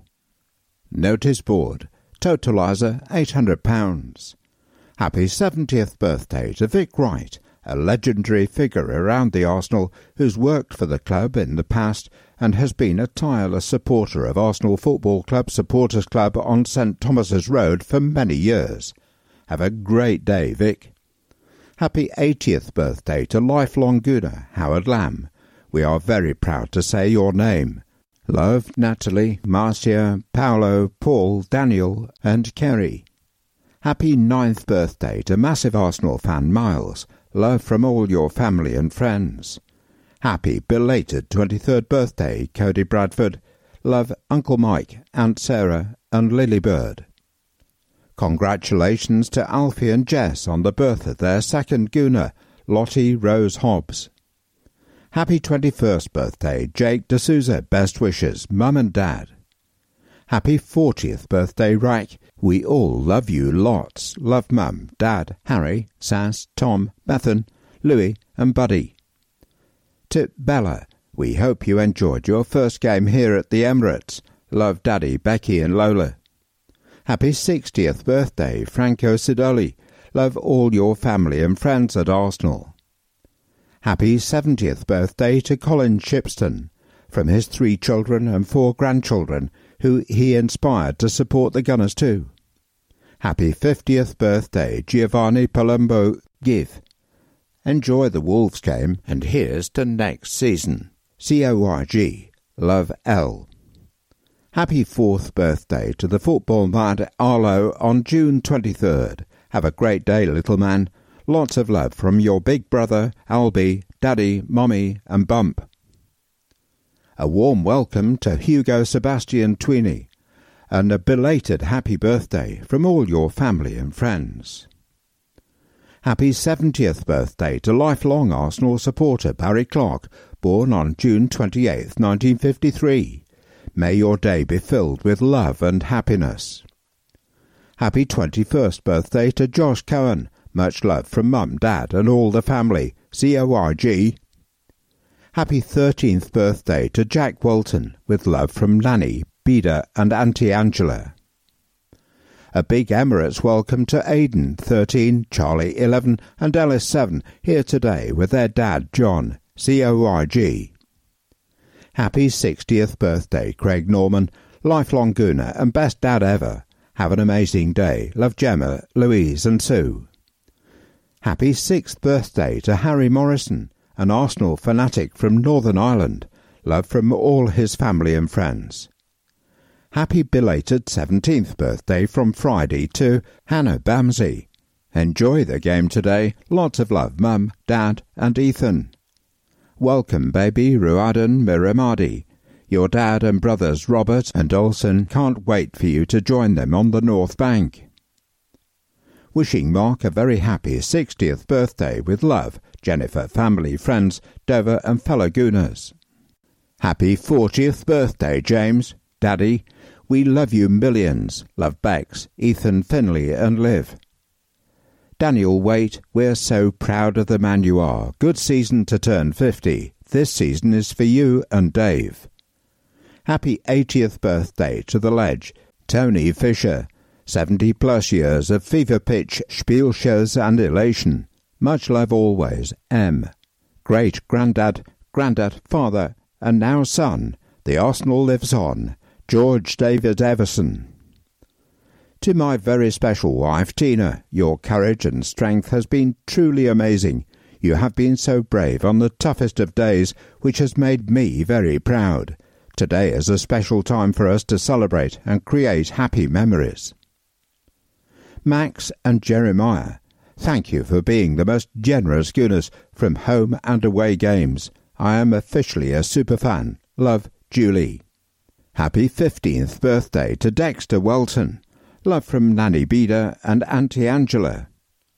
Notice board. Totaliser £800. Happy 70th birthday to Vic Wright, a legendary figure around the Arsenal who's worked for the club in the past and has been a tireless supporter of Arsenal Football Club Supporters Club on St Thomas's Road for many years. Have a great day, Vic. Happy 80th birthday to lifelong Gooner Howard Lamb. We are very proud to say your name. Love, Natalie, Marcia, Paolo, Paul, Daniel and Kerry. Happy 9th birthday to massive Arsenal fan Miles. Love from all your family and friends. Happy belated 23rd birthday, Cody Bradford. Love, Uncle Mike, Aunt Sarah and Lily Bird. Congratulations to Alfie and Jess on the birth of their second Gooner, Lottie Rose Hobbs. Happy 21st birthday, Jake D'Souza, best wishes, Mum and Dad. Happy 40th birthday, Rack. We all love you lots. Love Mum, Dad, Harry, Sass, Tom, Bethan, Louis and Buddy. To Bella, we hope you enjoyed your first game here at the Emirates. Love Daddy, Becky and Lola. Happy 60th birthday, Franco Sidoli. Love all your family and friends at Arsenal. Happy 70th birthday to Colin Shipston, from his 3 children and 4 grandchildren, who he inspired to support the Gunners too. Happy 50th birthday, Giovanni Palumbo Give. Enjoy the Wolves game, and here's to next season. CORG. Love L. Happy 4th birthday to the football mad Arlo on June 23rd. Have a great day, little man. Lots of love from your big brother, Albie, Daddy, Mummy and Bump. A warm welcome to Hugo Sebastian Tweeny, and a belated happy birthday from all your family and friends. Happy 70th birthday to lifelong Arsenal supporter Barry Clark, born on June 28, 1953. May your day be filled with love and happiness. Happy 21st birthday to Josh Cohen. Much love from Mum, Dad and all the family. CORG. Happy 13th birthday to Jack Walton, with love from Nanny, Beda and Auntie Angela. A big Emirates welcome to Aidan, 13, Charlie, 11 and Ellis, 7, here today with their dad, John, COIG. Happy 60th birthday, Craig Norman, lifelong Gooner and best dad ever. Have an amazing day. Love Gemma, Louise and Sue. Happy 6th birthday to Harry Morrison, an Arsenal fanatic from Northern Ireland. Love from all his family and friends. Happy belated 17th birthday from Friday to Hannah Bamsey. Enjoy the game today. Lots of love, Mum, Dad and Ethan. Welcome, baby Ruadan Miramadi. Your dad and brothers Robert and Olsen can't wait for you to join them on the North Bank. Wishing Mark a very happy 60th birthday with love, Jennifer, family, friends, Dover and fellow Gooners. Happy 40th birthday, James. Daddy, we love you millions. Love Bex, Ethan, Finley and Liv. Daniel Waite, we're so proud of the man you are. Good season to turn 50. This season is for you and Dave. Happy 80th birthday to the Ledge, Tony Fisher. 70-plus years of fever pitch, spielshows and elation. Much love always, M. Great granddad, father, and now son. The Arsenal lives on. George David Everson. To my very special wife, Tina, your courage and strength has been truly amazing. You have been so brave on the toughest of days, which has made me very proud. Today is a special time for us to celebrate and create happy memories. Max and Jeremiah, thank you for being the most generous Gooners from home and away games. I am officially a superfan. Love, Julie. Happy 15th birthday to Dexter Welton. Love from Nanny Beda and Auntie Angela.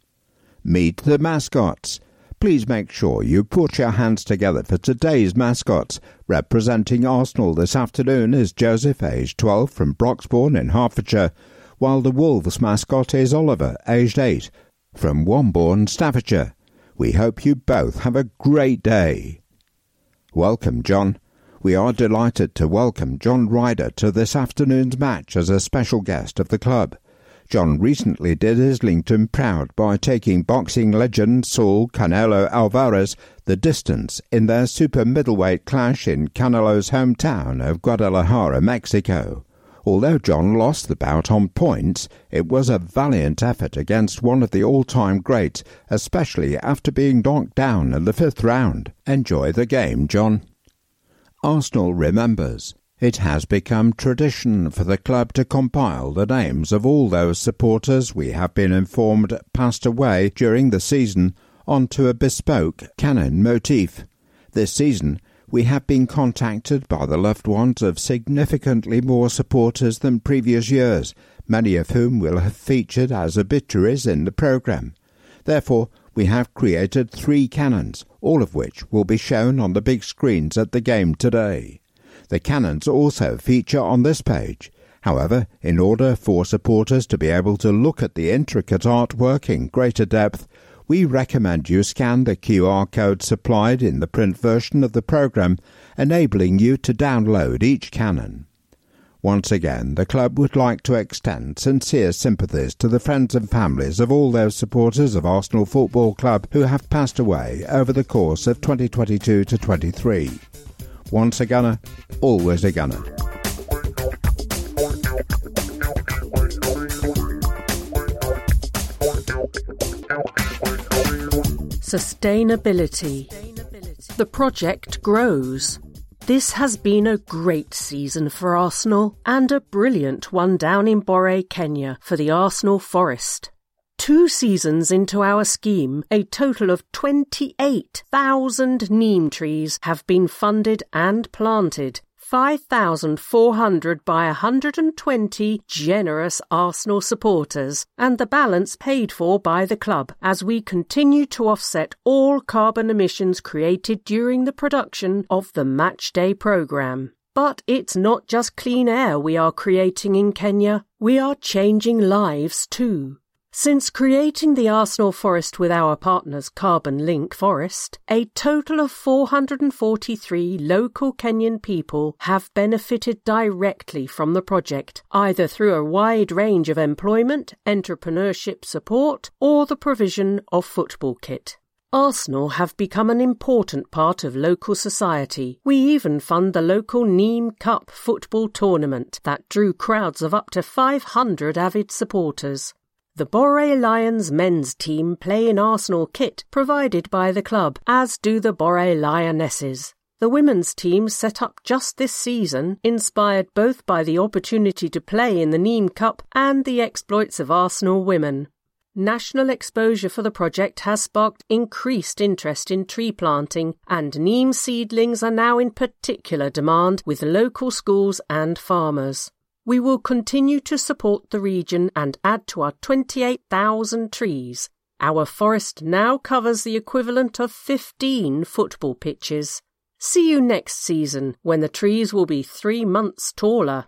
Meet the mascots. Please make sure you put your hands together for today's mascots. Representing Arsenal this afternoon is Joseph, aged 12, from Broxbourne in Hertfordshire, while the Wolves mascot is Oliver, aged 8, from Wombourne, Staffordshire. We hope you both have a great day. Welcome, John. We are delighted to welcome John Ryder to this afternoon's match as a special guest of the club. John recently did Islington proud by taking boxing legend Saul Canelo Alvarez the distance in their super middleweight clash in Canelo's hometown of Guadalajara, Mexico. Although John lost the bout on points, it was a valiant effort against one of the all-time greats, especially after being knocked down in the 5th round. Enjoy the game, John. Arsenal remembers. It has become tradition for the club to compile the names of all those supporters we have been informed passed away during the season onto a bespoke cannon motif. This season, we have been contacted by the loved ones of significantly more supporters than previous years, many of whom will have featured as obituaries in the programme. Therefore, we have created 3 cannons, all of which will be shown on the big screens at the game today. The cannons also feature on this page. However, in order for supporters to be able to look at the intricate artwork in greater depth, we recommend you scan the QR code supplied in the print version of the programme, enabling you to download each cannon. Once again, the club would like to extend sincere sympathies to the friends and families of all those supporters of Arsenal Football Club who have passed away over the course of 2022 to 23. Once a gunner, always a gunner. Sustainability. The project grows. This has been a great season for Arsenal and a brilliant one down in Boré, Kenya for the Arsenal Forest. 2 seasons into our scheme, a total of 28,000 neem trees have been funded and planted. 5,400 by 120 generous Arsenal supporters, and the balance paid for by the club as we continue to offset all carbon emissions created during the production of the Matchday programme. But it's not just clean air we are creating in Kenya, we are changing lives too. Since creating the Arsenal Forest with our partners Carbon Link Forest, a total of 443 local Kenyan people have benefited directly from the project, either through a wide range of employment, entrepreneurship support, or the provision of football kit. Arsenal have become an important part of local society. We even fund the local Neem Cup football tournament that drew crowds of up to 500 avid supporters. The Boré Lions men's team play in Arsenal kit provided by the club, as do the Boré Lionesses. The women's team set up just this season, inspired both by the opportunity to play in the Neem Cup and the exploits of Arsenal women. National exposure for the project has sparked increased interest in tree planting, and neem seedlings are now in particular demand with local schools and farmers. We will continue to support the region and add to our 28,000 trees. Our forest now covers the equivalent of 15 football pitches. See you next season, when the trees will be 3 months taller.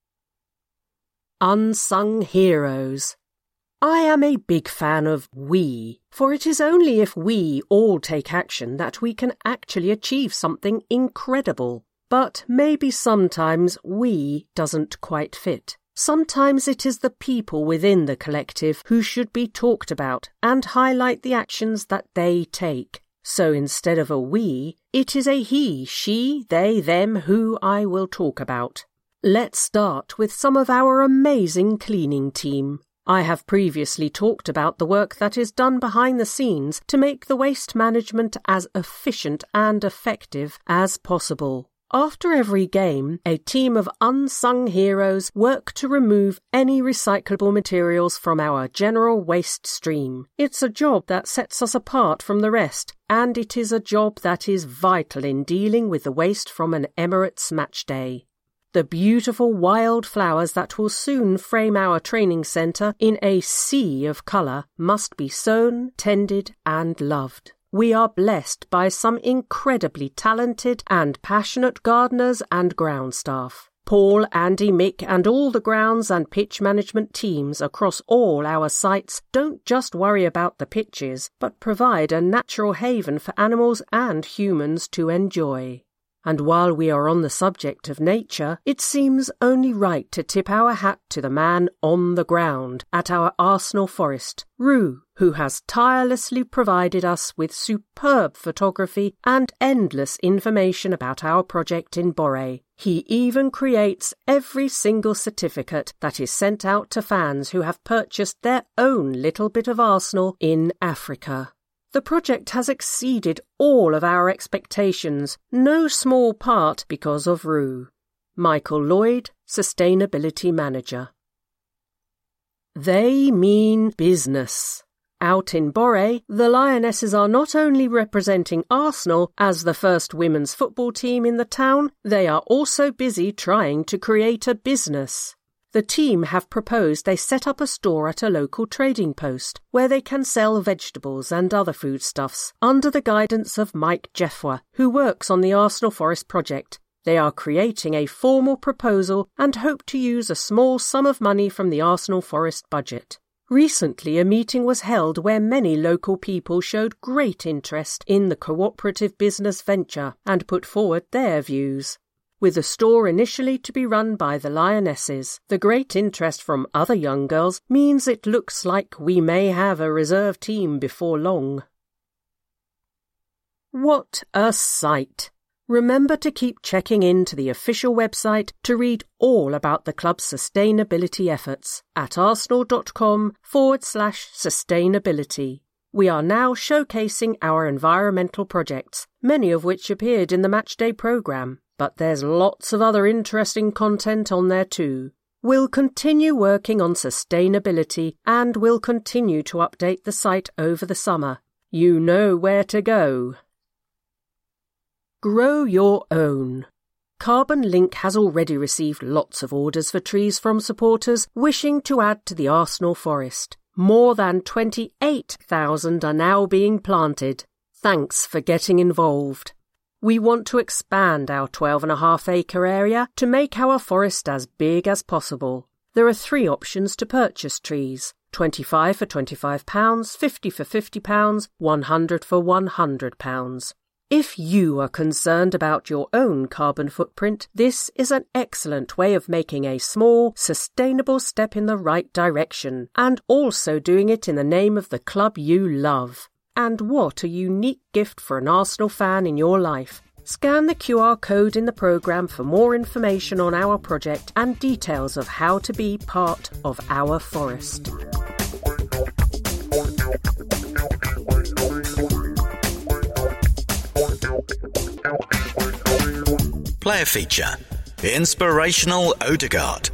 Unsung Heroes. I am a big fan of we, for it is only if we all take action that we can actually achieve something incredible. But maybe sometimes we doesn't quite fit. Sometimes it is the people within the collective who should be talked about and highlight the actions that they take. So instead of a we, it is a he, she, they, them who I will talk about. Let's start with some of our amazing cleaning team. I have previously talked about the work that is done behind the scenes to make the waste management as efficient and effective as possible. After every game, a team of unsung heroes work to remove any recyclable materials from our general waste stream. It's a job that sets us apart from the rest, and it is a job that is vital in dealing with the waste from an Emirates match day. The beautiful wildflowers that will soon frame our training centre in a sea of colour must be sown, tended and loved. We are blessed by some incredibly talented and passionate gardeners and ground staff. Paul, Andy, Mick and all the grounds and pitch management teams across all our sites don't just worry about the pitches, but provide a natural haven for animals and humans to enjoy. And while we are on the subject of nature, it seems only right to tip our hat to the man on the ground at our Arsenal Forest, Rue, who has tirelessly provided us with superb photography and endless information about our project in Boré. He even creates every single certificate that is sent out to fans who have purchased their own little bit of Arsenal in Africa. The project has exceeded all of our expectations, no small part because of Rue. Michael Lloyd, Sustainability Manager. They mean business. Out in Boré, the Lionesses are not only representing Arsenal as the first women's football team in the town, they are also busy trying to create a business. The team have proposed they set up a store at a local trading post where they can sell vegetables and other foodstuffs under the guidance of Mike Jeffwa, who works on the Arsenal Forest project. They are creating a formal proposal and hope to use a small sum of money from the Arsenal Forest budget. Recently, a meeting was held where many local people showed great interest in the cooperative business venture and put forward their views. With the store initially to be run by the Lionesses, the great interest from other young girls means it looks like we may have a reserve team before long. What a sight! Remember to keep checking into the official website to read all about the club's sustainability efforts at arsenal.com/sustainability. We are now showcasing our environmental projects, many of which appeared in the Matchday programme. But there's lots of other interesting content on there too. We'll continue working on sustainability and we'll continue to update the site over the summer. You know where to go. Grow your own. Carbon Link has already received lots of orders for trees from supporters wishing to add to the Arsenal Forest. More than 28,000 are now being planted. Thanks for getting involved. We want to expand our 12.5-acre area to make our forest as big as possible. There are 3 options to purchase trees. 25 for £25, 50 for £50, 100 for £100. If you are concerned about your own carbon footprint, this is an excellent way of making a small, sustainable step in the right direction, and also doing it in the name of the club you love. And what a unique gift for an Arsenal fan in your life. Scan the QR code in the programme for more information on our project and details of how to be part of our forest. Player feature. Inspirational Odegaard.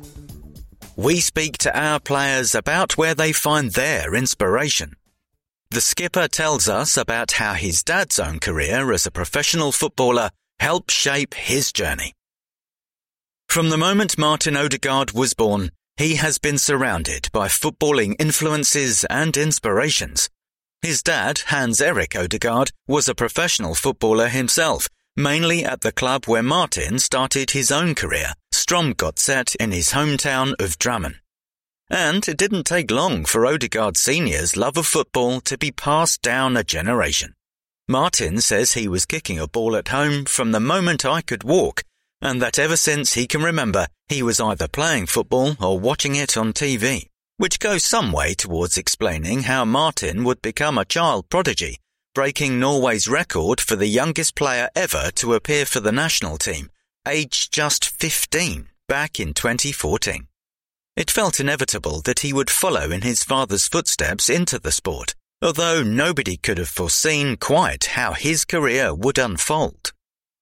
We speak to our players about where they find their inspiration. The skipper tells us about how his dad's own career as a professional footballer helped shape his journey. From the moment Martin Odegaard was born, he has been surrounded by footballing influences and inspirations. His dad, Hans-Erik Odegaard, was a professional footballer himself, mainly at the club where Martin started his own career, Strømsgodset, in his hometown of Drammen. And it didn't take long for Odegaard Sr.'s love of football to be passed down a generation. Martin says he was kicking a ball at home from the moment I could walk, and that ever since he can remember, he was either playing football or watching it on TV, which goes some way towards explaining how Martin would become a child prodigy, breaking Norway's record for the youngest player ever to appear for the national team, aged just 15, back in 2014. It felt inevitable that he would follow in his father's footsteps into the sport, although nobody could have foreseen quite how his career would unfold.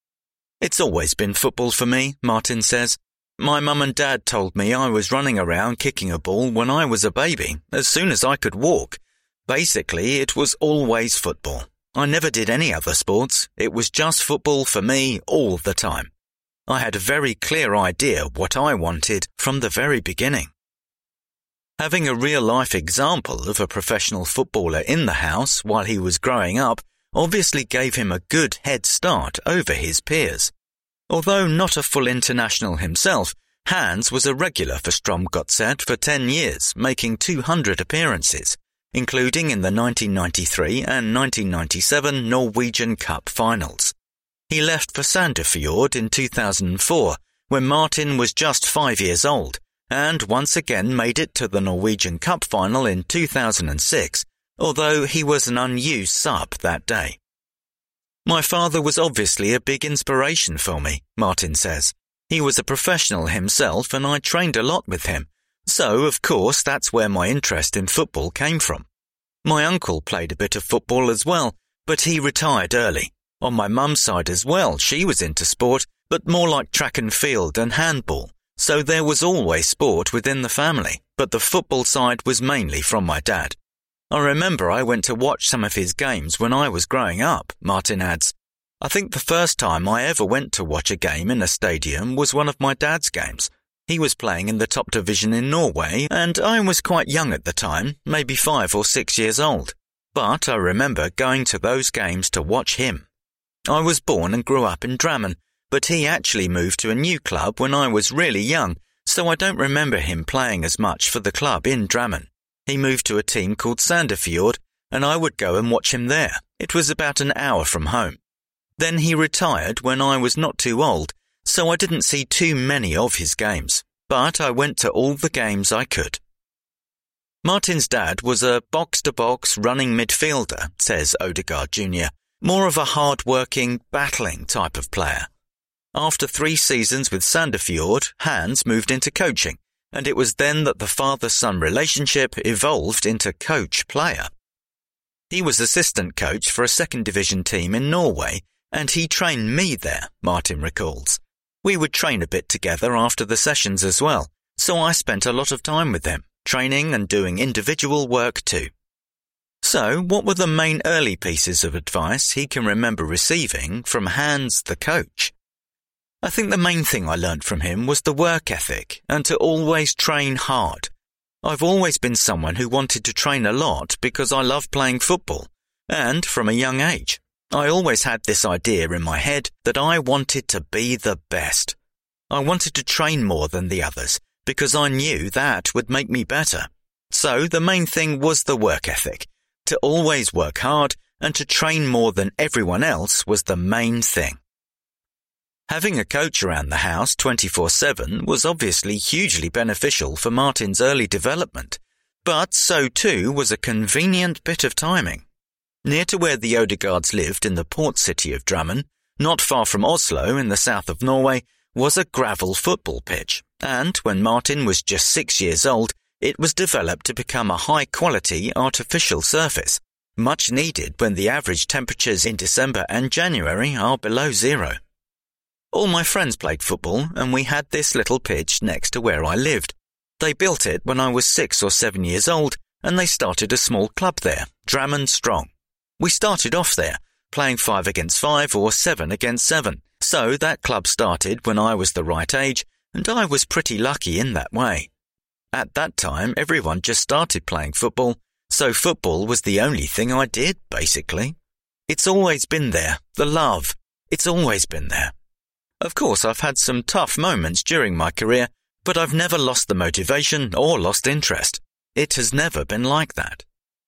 It's always been football for me, Martin says. My mum and dad told me I was running around kicking a ball when I was a baby, as soon as I could walk. Basically, it was always football. I never did any other sports. It was just football for me all the time. I had a very clear idea what I wanted from the very beginning. Having a real-life example of a professional footballer in the house while he was growing up obviously gave him a good head start over his peers. Although not a full international himself, Hans was a regular for Strømsgodset for 10 years, making 200 appearances, including in the 1993 and 1997 Norwegian Cup finals. He left for Sandefjord in 2004, when Martin was just 5 years old, and once again made it to the Norwegian Cup final in 2006, although he was an unused sub that day. My father was obviously a big inspiration for me, Martin says. He was a professional himself and I trained a lot with him, so of course that's where my interest in football came from. My uncle played a bit of football as well, but he retired early. On my mum's side as well, she was into sport, but more like track and field and handball, so there was always sport within the family, but the football side was mainly from my dad. I remember I went to watch some of his games when I was growing up, Martin adds. I think the first time I ever went to watch a game in a stadium was one of my dad's games. He was playing in the top division in Norway, and I was quite young at the time, maybe 5 or 6 years old. But I remember going to those games to watch him. I was born and grew up in Drammen, but he actually moved to a new club when I was really young, so I don't remember him playing as much for the club in Drammen. He moved to a team called Sandefjord, and I would go and watch him there. It was about an hour from home. Then he retired when I was not too old, so I didn't see too many of his games, but I went to all the games I could. Martin's dad was a box-to-box running midfielder, says Odegaard Jr., more of a hard-working, battling type of player. After 3 seasons with Sandefjord, Hans moved into coaching, and it was then that the father-son relationship evolved into coach-player. He was assistant coach for a second-division team in Norway, and he trained me there, Martin recalls. We would train a bit together after the sessions as well, so I spent a lot of time with him, training and doing individual work too. So, what were the main early pieces of advice he can remember receiving from Hans the coach? I think the main thing I learnt from him was the work ethic and to always train hard. I've always been someone who wanted to train a lot because I love playing football, and from a young age, I always had this idea in my head that I wanted to be the best. I wanted to train more than the others because I knew that would make me better. So the main thing was the work ethic. To always work hard and to train more than everyone else was the main thing. Having a coach around the house 24/7 was obviously hugely beneficial for Martin's early development, but so too was a convenient bit of timing. Near to where the Odegaards lived in the port city of Drammen, not far from Oslo in the south of Norway, was a gravel football pitch, and when Martin was just 6 years old, it was developed to become a high-quality artificial surface, much needed when the average temperatures in December and January are below zero. All my friends played football, and we had this little pitch next to where I lived. They built it when I was 6 or 7 years old, and they started a small club there, Drammen Strong. We started off there, playing 5 against 5 or 7 against 7, so that club started when I was the right age, and I was pretty lucky in that way. At that time, everyone just started playing football, so football was the only thing I did, basically. It's always been there, the love. It's always been there. Of course, I've had some tough moments during my career, but I've never lost the motivation or lost interest. It has never been like that.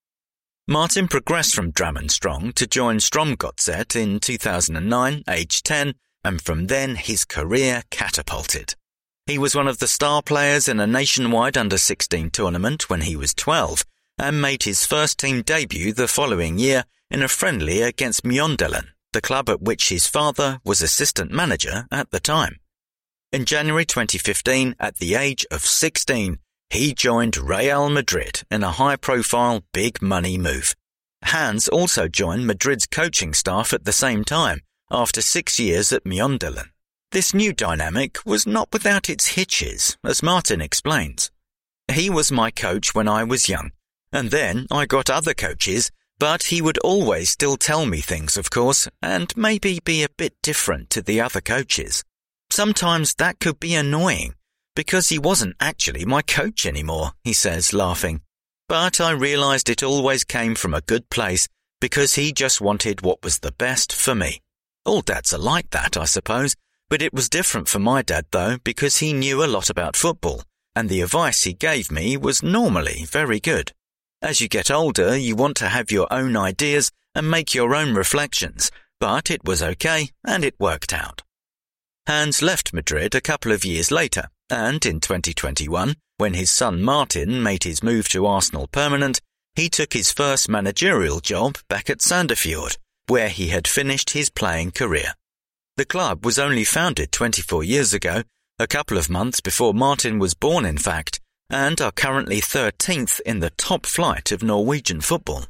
Martin progressed from Drammen Strong to join Strømgodset in 2009, aged 10, and from then his career catapulted. He was one of the star players in a nationwide under-16 tournament when he was 12 and made his first team debut the following year in a friendly against Mjøndalen, the club at which his father was assistant manager at the time. In January 2015, at the age of 16, he joined Real Madrid in a high-profile, big-money move. Hans also joined Madrid's coaching staff at the same time, after 6 years at Mjøndalen. This new dynamic was not without its hitches, as Martin explains. He was my coach when I was young, and then I got other coaches, but he would always still tell me things, of course, and maybe be a bit different to the other coaches. Sometimes that could be annoying, because he wasn't actually my coach anymore, he says, laughing. But I realized it always came from a good place, because he just wanted what was the best for me. All dads are like that, I suppose. But it was different for my dad, though, because he knew a lot about football, and the advice he gave me was normally very good. As you get older, you want to have your own ideas and make your own reflections, but it was okay, and it worked out. Hans left Madrid a couple of years later, and in 2021, when his son Martin made his move to Arsenal permanent, he took his first managerial job back at Sandefjord, where he had finished his playing career. The club was only founded 24 years ago, a couple of months before Martin was born in fact, and are currently 13th in the top flight of Norwegian football.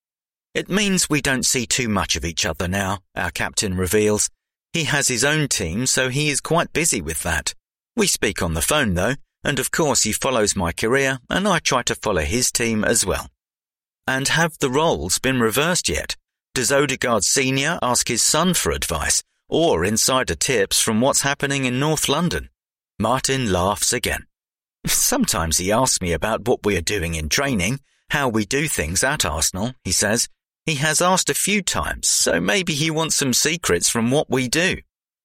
It means we don't see too much of each other now, our captain reveals. He has his own team, so he is quite busy with that. We speak on the phone though, and of course he follows my career, and I try to follow his team as well. And have the roles been reversed yet? Does Odegaard Sr. ask his son for advice, or insider tips from what's happening in North London? Martin laughs again. Sometimes he asks me about what we are doing in training, how we do things at Arsenal, he says. He has asked a few times, so maybe he wants some secrets from what we do.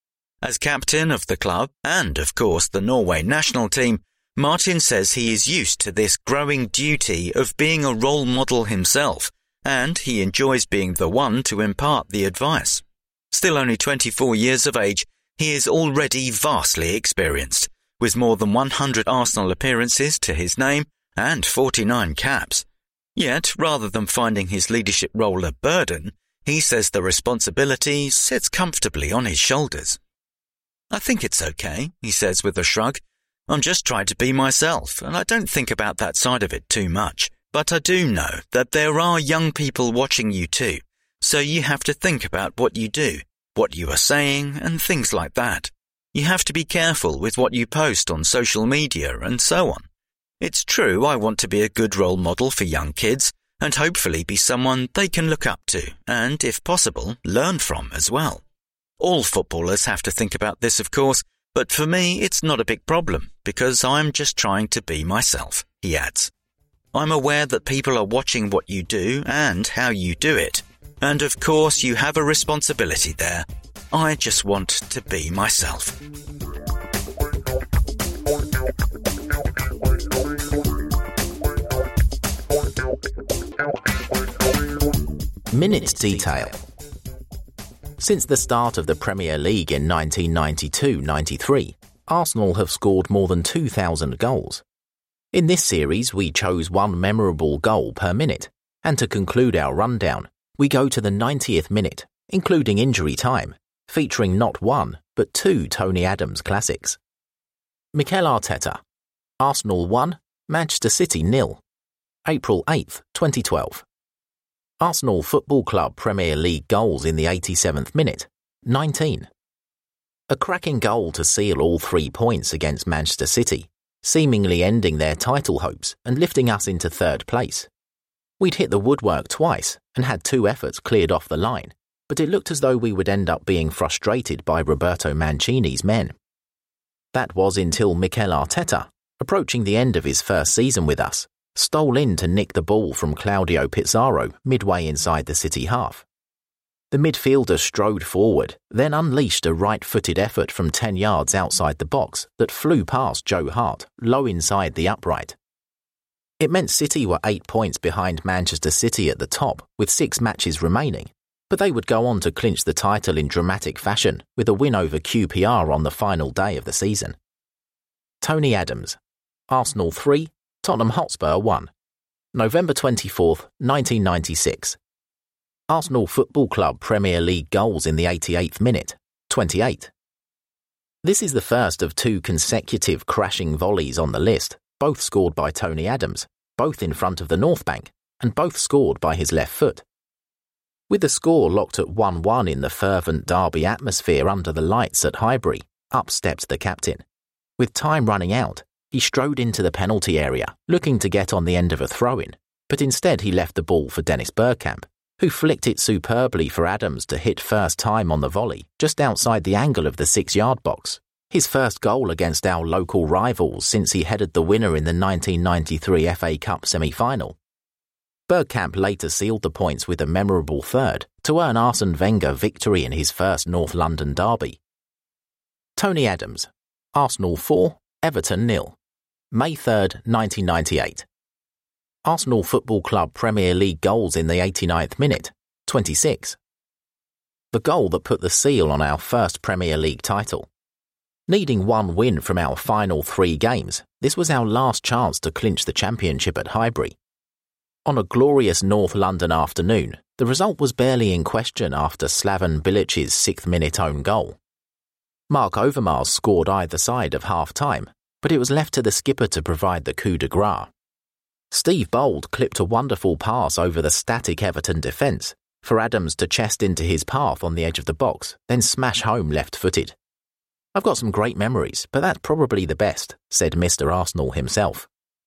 As captain of the club, and of course the Norway national team, Martin says he is used to this growing duty of being a role model himself, and he enjoys being the one to impart the advice. Still only 24 years of age, he is already vastly experienced, with more than 100 Arsenal appearances to his name and 49 caps. Yet, rather than finding his leadership role a burden, he says the responsibility sits comfortably on his shoulders. I think it's okay, he says with a shrug. I'm just trying to be myself, and I don't think about that side of it too much. But I do know that there are young people watching you too. So you have to think about what you do, what you are saying, and things like that. You have to be careful with what you post on social media and so on. It's true I want to be a good role model for young kids and hopefully be someone they can look up to and, if possible, learn from as well. All footballers have to think about this, of course, but for me it's not a big problem because I'm just trying to be myself, he adds. I'm aware that people are watching what you do and how you do it. And of course you have a responsibility there. I just want to be myself. Minute detail. Since the start of the Premier League in 1992-93, Arsenal have scored more than 2,000 goals. In this series, we chose one memorable goal per minute, and to conclude our rundown, we go to the 90th minute, including injury time, featuring not one, but two Tony Adams classics. Mikel Arteta, Arsenal 1, Manchester City 0. April 8, 2012. Arsenal Football Club Premier League goals in the 87th minute, 19. A cracking goal to seal all 3 points against Manchester City, seemingly ending their title hopes and lifting us into third place. We'd hit the woodwork twice and had 2 efforts cleared off the line, but it looked as though we would end up being frustrated by Roberto Mancini's men. That was until Mikel Arteta, approaching the end of his first season with us, stole in to nick the ball from Claudio Pizarro midway inside the City half. The midfielder strode forward, then unleashed a right-footed effort from 10 yards outside the box that flew past Joe Hart, low inside the upright. It meant City were 8 points behind Manchester City at the top with 6 matches remaining, but they would go on to clinch the title in dramatic fashion with a win over QPR on the final day of the season. Tony Adams, Arsenal 3, Tottenham Hotspur 1. November 24th, 1996. Arsenal Football Club Premier League goals in the 88th minute, 28. This is the first of 2 consecutive crashing volleys on the list, both scored by Tony Adams, both in front of the North Bank, and both scored by his left foot. With the score locked at 1-1 in the fervent derby atmosphere under the lights at Highbury, up stepped the captain. With time running out, he strode into the penalty area, looking to get on the end of a throw-in, but instead he left the ball for Dennis Bergkamp, who flicked it superbly for Adams to hit first time on the volley, just outside the angle of the 6-yard box. His first goal against our local rivals since he headed the winner in the 1993 FA Cup semi-final. Bergkamp later sealed the points with a memorable third to earn Arsene Wenger victory in his first North London derby. Tony Adams, Arsenal 4, Everton 0. May 3rd, 1998. Arsenal Football Club Premier League goals in the 89th minute, 26. The goal that put the seal on our first Premier League title. Needing one win from our final 3 games, this was our last chance to clinch the championship at Highbury. On a glorious North London afternoon, the result was barely in question after Slaven Bilic's 6th-minute own goal. Mark Overmars scored either side of half-time, but it was left to the skipper to provide the coup de grace. Steve Bold clipped a wonderful pass over the static Everton defence for Adams to chest into his path on the edge of the box, then smash home left-footed. "I've got some great memories, but that's probably the best," said Mr. Arsenal himself.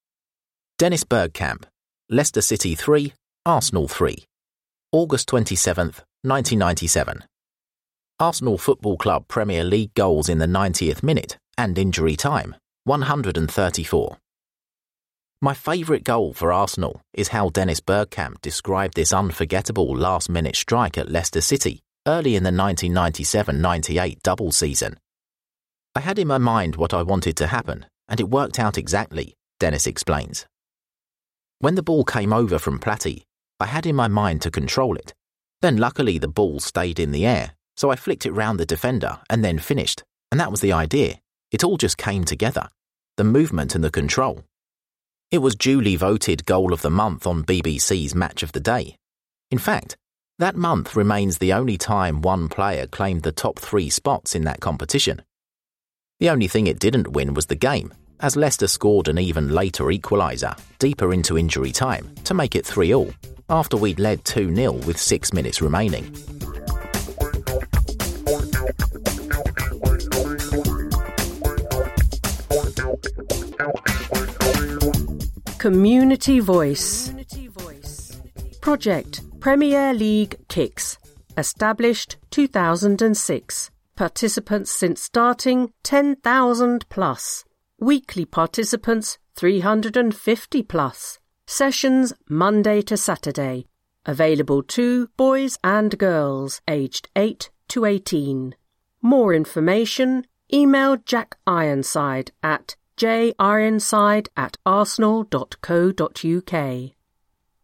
Dennis Bergkamp, Leicester City 3, Arsenal 3. August 27th, 1997. Arsenal Football Club Premier League goals in the 90th minute and injury time, 134. My favourite goal for Arsenal is how Dennis Bergkamp described this unforgettable last-minute strike at Leicester City early in the 1997-98 double season. "I had in my mind what I wanted to happen, and it worked out exactly," Dennis explains. "When the ball came over from Platty, I had in my mind to control it. Then luckily the ball stayed in the air, so I flicked it round the defender and then finished, and that was the idea. It all just came together. The movement and the control. It was duly voted Goal of the Month on BBC's Match of the Day. In fact, that month remains the only time one player claimed the top 3 spots in that competition. The only thing it didn't win was the game, as Leicester scored an even later equaliser, deeper into injury time, to make it 3-3, after we'd led 2-0 with 6 minutes remaining. Community Voice. Project Premier League Kicks. Established 2006. Participants since starting 10,000 plus. Weekly participants 350 plus. Sessions Monday to Saturday. Available to boys and girls aged 8 to 18. More information, email Jack Ironside at jironside@arsenal.co.uk.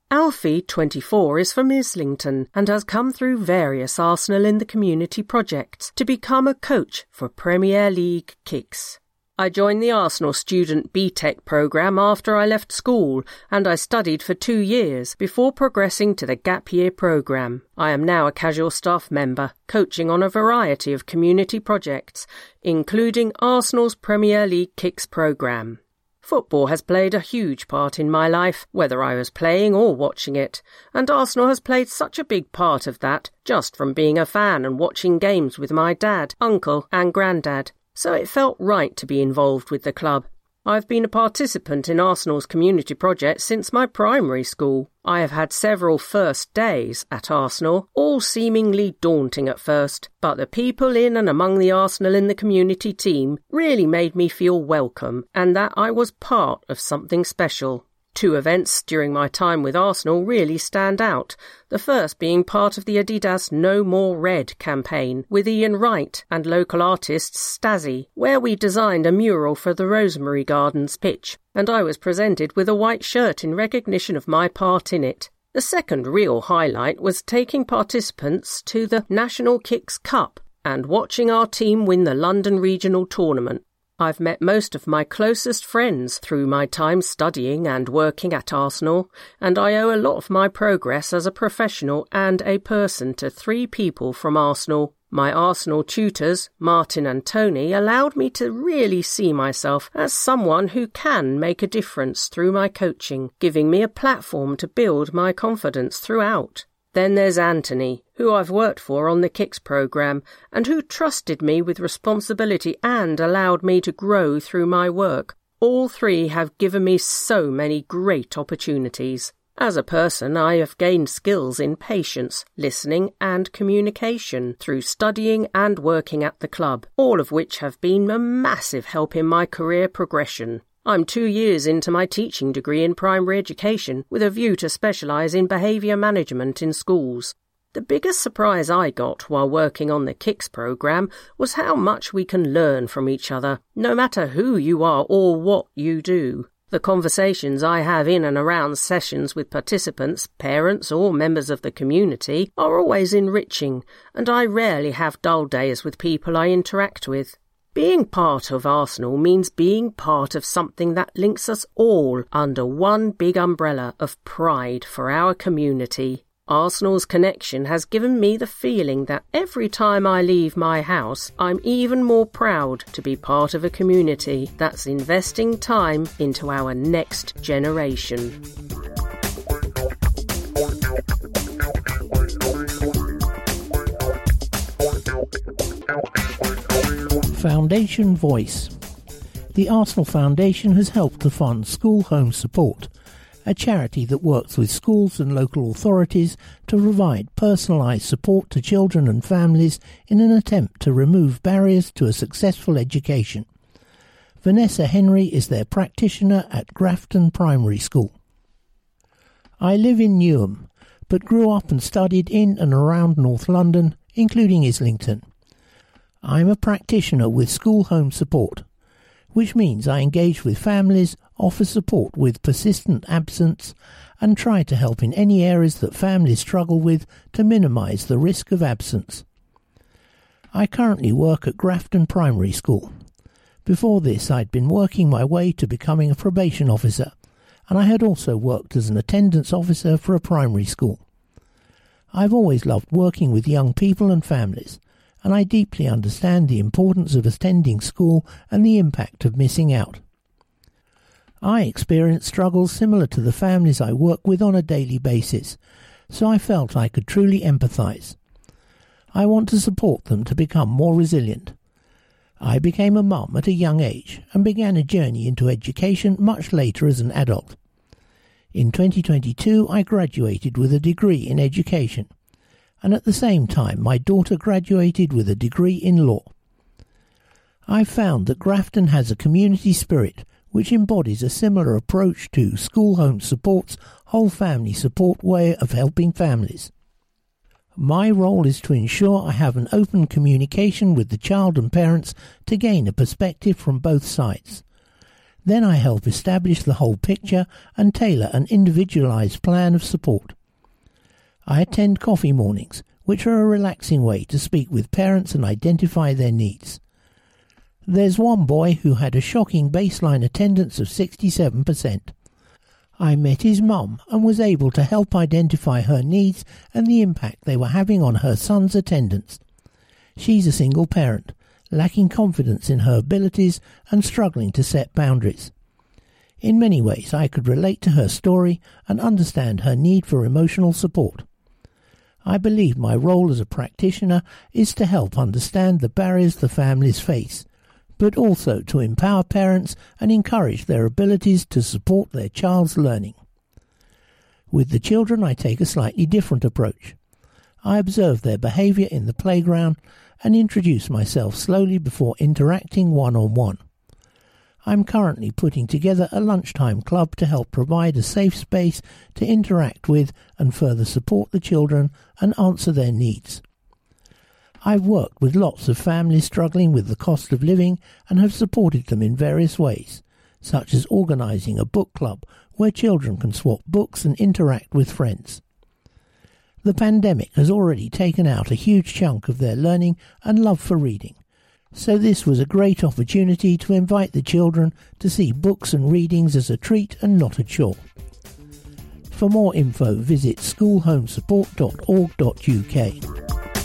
Alfie, 24, is from Islington and has come through various Arsenal in the Community projects to become a coach for Premier League kicks. I joined the Arsenal Student BTEC programme after I left school, and I studied for 2 years before progressing to the Gap Year programme. I am now a casual staff member, coaching on a variety of community projects, including Arsenal's Premier League Kicks programme. Football has played a huge part in my life, whether I was playing or watching it, and Arsenal has played such a big part of that, just from being a fan and watching games with my dad, uncle and granddad. So it felt right to be involved with the club. I've been a participant in Arsenal's community project since my primary school. I have had several first days at Arsenal, all seemingly daunting at first, but the people in and among the Arsenal in the community team really made me feel welcome and that I was part of something special. 2 events during my time with Arsenal really stand out, the first being part of the Adidas No More Red campaign with Ian Wright and local artist Stazzy, where we designed a mural for the Rosemary Gardens pitch, and I was presented with a white shirt in recognition of my part in it. The second real highlight was taking participants to the National Kicks Cup and watching our team win the London Regional Tournament. I've met most of my closest friends through my time studying and working at Arsenal, and I owe a lot of my progress as a professional and a person to 3 people from Arsenal. My Arsenal tutors, Martin and Tony, allowed me to really see myself as someone who can make a difference through my coaching, giving me a platform to build my confidence throughout. Then there's Anthony, who I've worked for on the Kicks programme and who trusted me with responsibility and allowed me to grow through my work. All 3 have given me so many great opportunities. As a person, I have gained skills in patience, listening and communication through studying and working at the club, all of which have been a massive help in my career progression. I'm 2 years into my teaching degree in primary education with a view to specialise in behaviour management in schools. The biggest surprise I got while working on the Kicks programme was how much we can learn from each other, no matter who you are or what you do. The conversations I have in and around sessions with participants, parents or members of the community are always enriching, and I rarely have dull days with people I interact with. Being part of Arsenal means being part of something that links us all under one big umbrella of pride for our community. Arsenal's connection has given me the feeling that every time I leave my house, I'm even more proud to be part of a community that's investing time into our next generation. Foundation Voice. The Arsenal Foundation has helped to fund School Home Support, a charity that works with schools and local authorities to provide personalised support to children and families in an attempt to remove barriers to a successful education. Vanessa Henry is their practitioner at Grafton Primary School. I live in Newham, but grew up and studied in and around North London, including Islington. I'm a practitioner with School Home Support, which means I engage with families, offer support with persistent absence, and try to help in any areas that families struggle with to minimise the risk of absence. I currently work at Grafton Primary School. Before this, I'd been working my way to becoming a probation officer, and I had also worked as an attendance officer for a primary school. I've always loved working with young people and families, and I deeply understand the importance of attending school and the impact of missing out. I experience struggles similar to the families I work with on a daily basis, so I felt I could truly empathise. I want to support them to become more resilient. I became a mum at a young age and began a journey into education much later as an adult. In 2022, I graduated with a degree in education, and at the same time my daughter graduated with a degree in law. I've found that Grafton has a community spirit which embodies a similar approach to School Home Support's whole family support way of helping families. My role is to ensure I have an open communication with the child and parents to gain a perspective from both sides. Then I help establish the whole picture and tailor an individualised plan of support. I attend coffee mornings, which are a relaxing way to speak with parents and identify their needs. There's one boy who had a shocking baseline attendance of 67%. I met his mum and was able to help identify her needs and the impact they were having on her son's attendance. She's a single parent, lacking confidence in her abilities and struggling to set boundaries. In many ways, I could relate to her story and understand her need for emotional support. I believe my role as a practitioner is to help understand the barriers the families face, but also to empower parents and encourage their abilities to support their child's learning. With the children, I take a slightly different approach. I observe their behaviour in the playground and introduce myself slowly before interacting one-on-one. I'm currently putting together a lunchtime club to help provide a safe space to interact with and further support the children and answer their needs. I've worked with lots of families struggling with the cost of living and have supported them in various ways, such as organising a book club where children can swap books and interact with friends. The pandemic has already taken out a huge chunk of their learning and love for reading, so this was a great opportunity to invite the children to see books and readings as a treat and not a chore. For more info, visit schoolhomesupport.org.uk.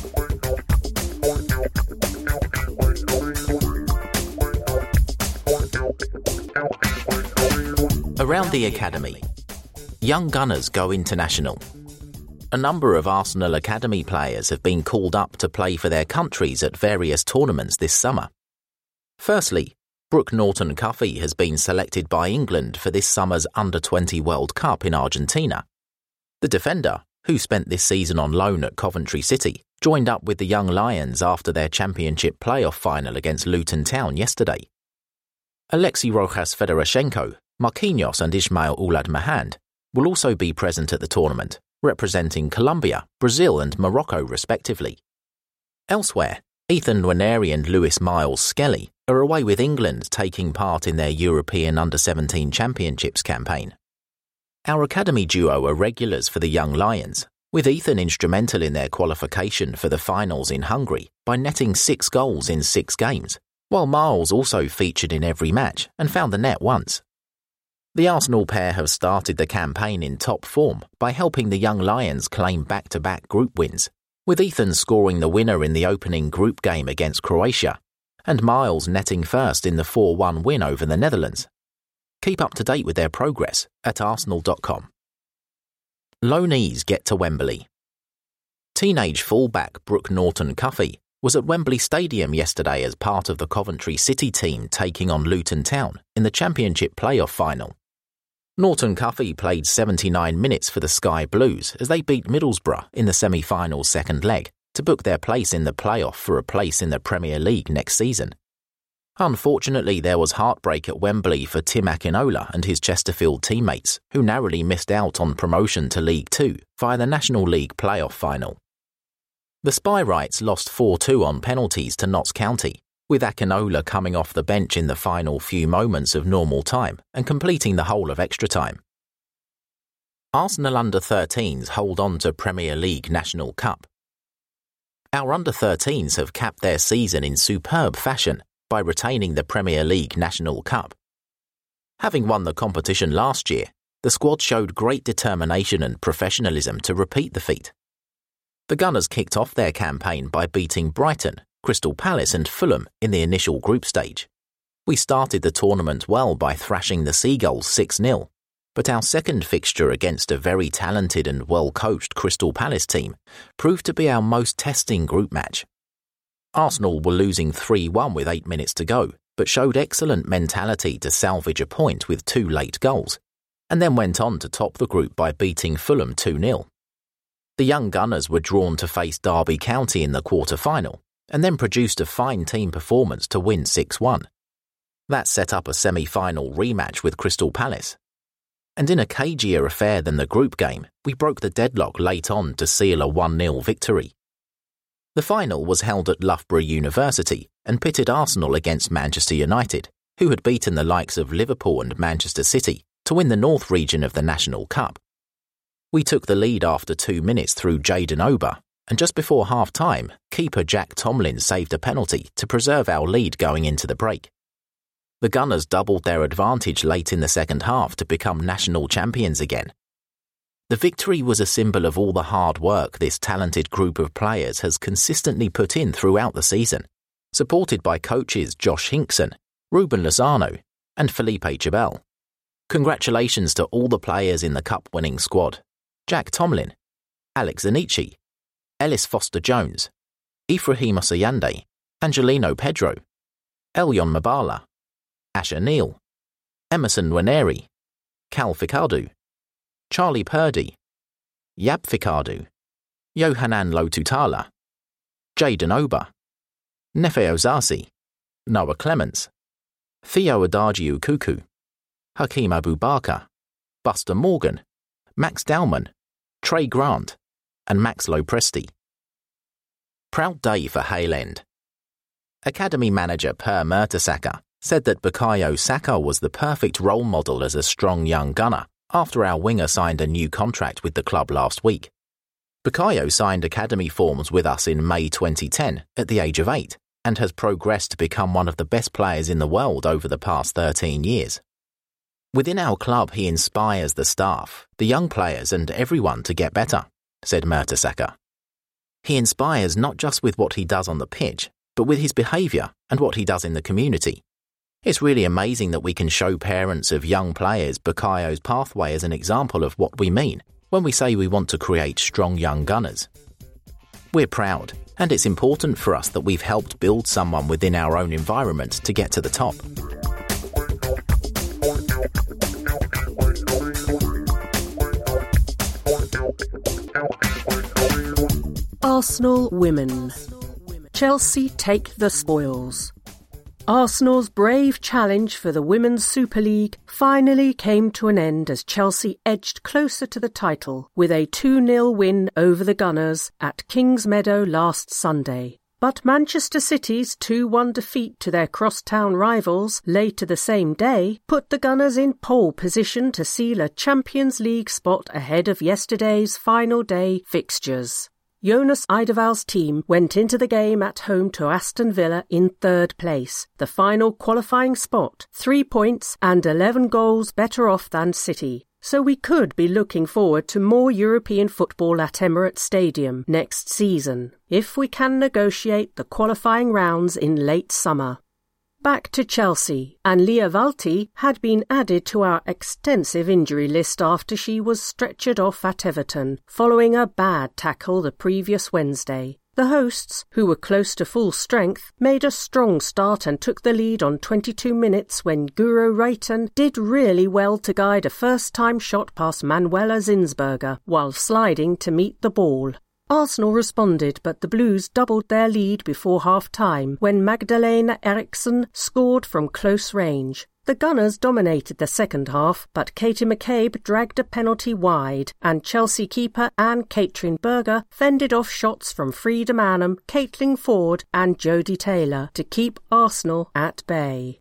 Around the academy, young gunners go international. A number of Arsenal Academy players have been called up to play for their countries at various tournaments this summer. Firstly, Brooke Norton-Cuffy has been selected by England for this summer's Under-20 World Cup in Argentina. The defender, who spent this season on loan at Coventry City, joined up with the Young Lions after their championship playoff final against Luton Town yesterday. Alexei Rojas Fedorashenko, Marquinhos and Ismail Oulad Mahand will also be present at the tournament, representing Colombia, Brazil and Morocco respectively. Elsewhere, Ethan Nwaneri and Lewis Miles Skelly are away with England taking part in their European Under-17 Championships campaign. Our academy duo are regulars for the Young Lions, with Ethan instrumental in their qualification for the finals in Hungary by netting 6 goals in 6 games, while Miles also featured in every match and found the net once. The Arsenal pair have started the campaign in top form by helping the Young Lions claim back-to-back group wins, with Ethan scoring the winner in the opening group game against Croatia, and Miles netting first in the 4-1 win over the Netherlands. Keep up to date with their progress at arsenal.com. Loanees get to Wembley. Teenage fullback Brooke Norton-Cuffy was at Wembley Stadium yesterday as part of the Coventry City team taking on Luton Town in the Championship playoff final. Norton-Cuffy played 79 minutes for the Sky Blues as they beat Middlesbrough in the semi-final's second leg to book their place in the playoff for a place in the Premier League next season. Unfortunately, there was heartbreak at Wembley for Tim Akinola and his Chesterfield teammates, who narrowly missed out on promotion to League Two via the National League playoff final. The Spyrights lost 4-2 on penalties to Notts County, with Akinola coming off the bench in the final few moments of normal time and completing the whole of extra time. Arsenal Under-13s hold on to Premier League National Cup. Our Under-13s have capped their season in superb fashion by retaining the Premier League National Cup. Having won the competition last year, the squad showed great determination and professionalism to repeat the feat. The Gunners kicked off their campaign by beating Brighton, Crystal Palace and Fulham in the initial group stage. We started the tournament well by thrashing the Seagulls 6-0, but our second fixture against a very talented and well-coached Crystal Palace team proved to be our most testing group match. Arsenal were losing 3-1 with 8 minutes to go, but showed excellent mentality to salvage a point with 2 late goals, and then went on to top the group by beating Fulham 2-0. The young Gunners were drawn to face Derby County in the quarter-final, and then produced a fine team performance to win 6-1. That set up a semi-final rematch with Crystal Palace. And in a cagier affair than the group game, we broke the deadlock late on to seal a 1-0 victory. The final was held at Loughborough University and pitted Arsenal against Manchester United, who had beaten the likes of Liverpool and Manchester City to win the North region of the National Cup. We took the lead after 2 minutes through Jayden Oba, and just before half-time, keeper Jack Tomlin saved a penalty to preserve our lead going into the break. The Gunners doubled their advantage late in the second half to become national champions again. The victory was a symbol of all the hard work this talented group of players has consistently put in throughout the season, supported by coaches Josh Hinkson, Ruben Lozano and Felipe Chabel. Congratulations to all the players in the cup-winning squad: Jack Tomlin, Alex Zanichi, Ellis Foster-Jones, Ibrahim Osayande, Angelino Pedro, Elyon Mabala, Asher Neal, Emerson Nwaneri, Cal Fikadu, Charlie Purdy, Yab Fikadu, Yohanan Lotutala, Jayden Oba, Nefe Ozasi, Noah Clements, Theo Adagiu Kuku, Hakeem Abubakar, Buster Morgan, Max Dowman, Trey Grant, and Max Lopresti. Proud day for Hale End. Academy manager Per Mertesacker said that Bukayo Saka was the perfect role model as a strong young gunner after our winger signed a new contract with the club last week. Bukayo signed academy forms with us in May 2010 at the age of 8 and has progressed to become one of the best players in the world over the past 13 years. Within our club, he inspires the staff, the young players and everyone to get better, said Mertesacker. He inspires not just with what he does on the pitch, but with his behaviour and what he does in the community. It's really amazing that we can show parents of young players Bukayo's pathway as an example of what we mean when we say we want to create strong young gunners. We're proud, and it's important for us that we've helped build someone within our own environment to get to the top. Arsenal women. Chelsea take the spoils. Arsenal's brave challenge for the Women's Super League finally came to an end as Chelsea edged closer to the title with a 2-0 win over the Gunners at Kingsmeadow last Sunday. But Manchester City's 2-1 defeat to their crosstown rivals later the same day put the Gunners in pole position to seal a Champions League spot ahead of yesterday's final day fixtures. Jonas Eidevall's team went into the game at home to Aston Villa in third place, the final qualifying spot, 3 points and 11 goals better off than City. So we could be looking forward to more European football at Emirates Stadium next season, if we can negotiate the qualifying rounds in late summer. Back to Chelsea, and Lia Walti had been added to our extensive injury list after she was stretchered off at Everton, following a bad tackle the previous Wednesday. The hosts, who were close to full strength, made a strong start and took the lead on 22 minutes when Guro Reiten did really well to guide a first-time shot past Manuela Zinsberger while sliding to meet the ball. Arsenal responded, but the Blues doubled their lead before half-time when Magdalena Eriksson scored from close range. The Gunners dominated the second half, but Katie McCabe dragged a penalty wide, and Chelsea keeper Anne-Catherine Berger fended off shots from Frida Manham, Caitlin Ford and Jodie Taylor to keep Arsenal at bay.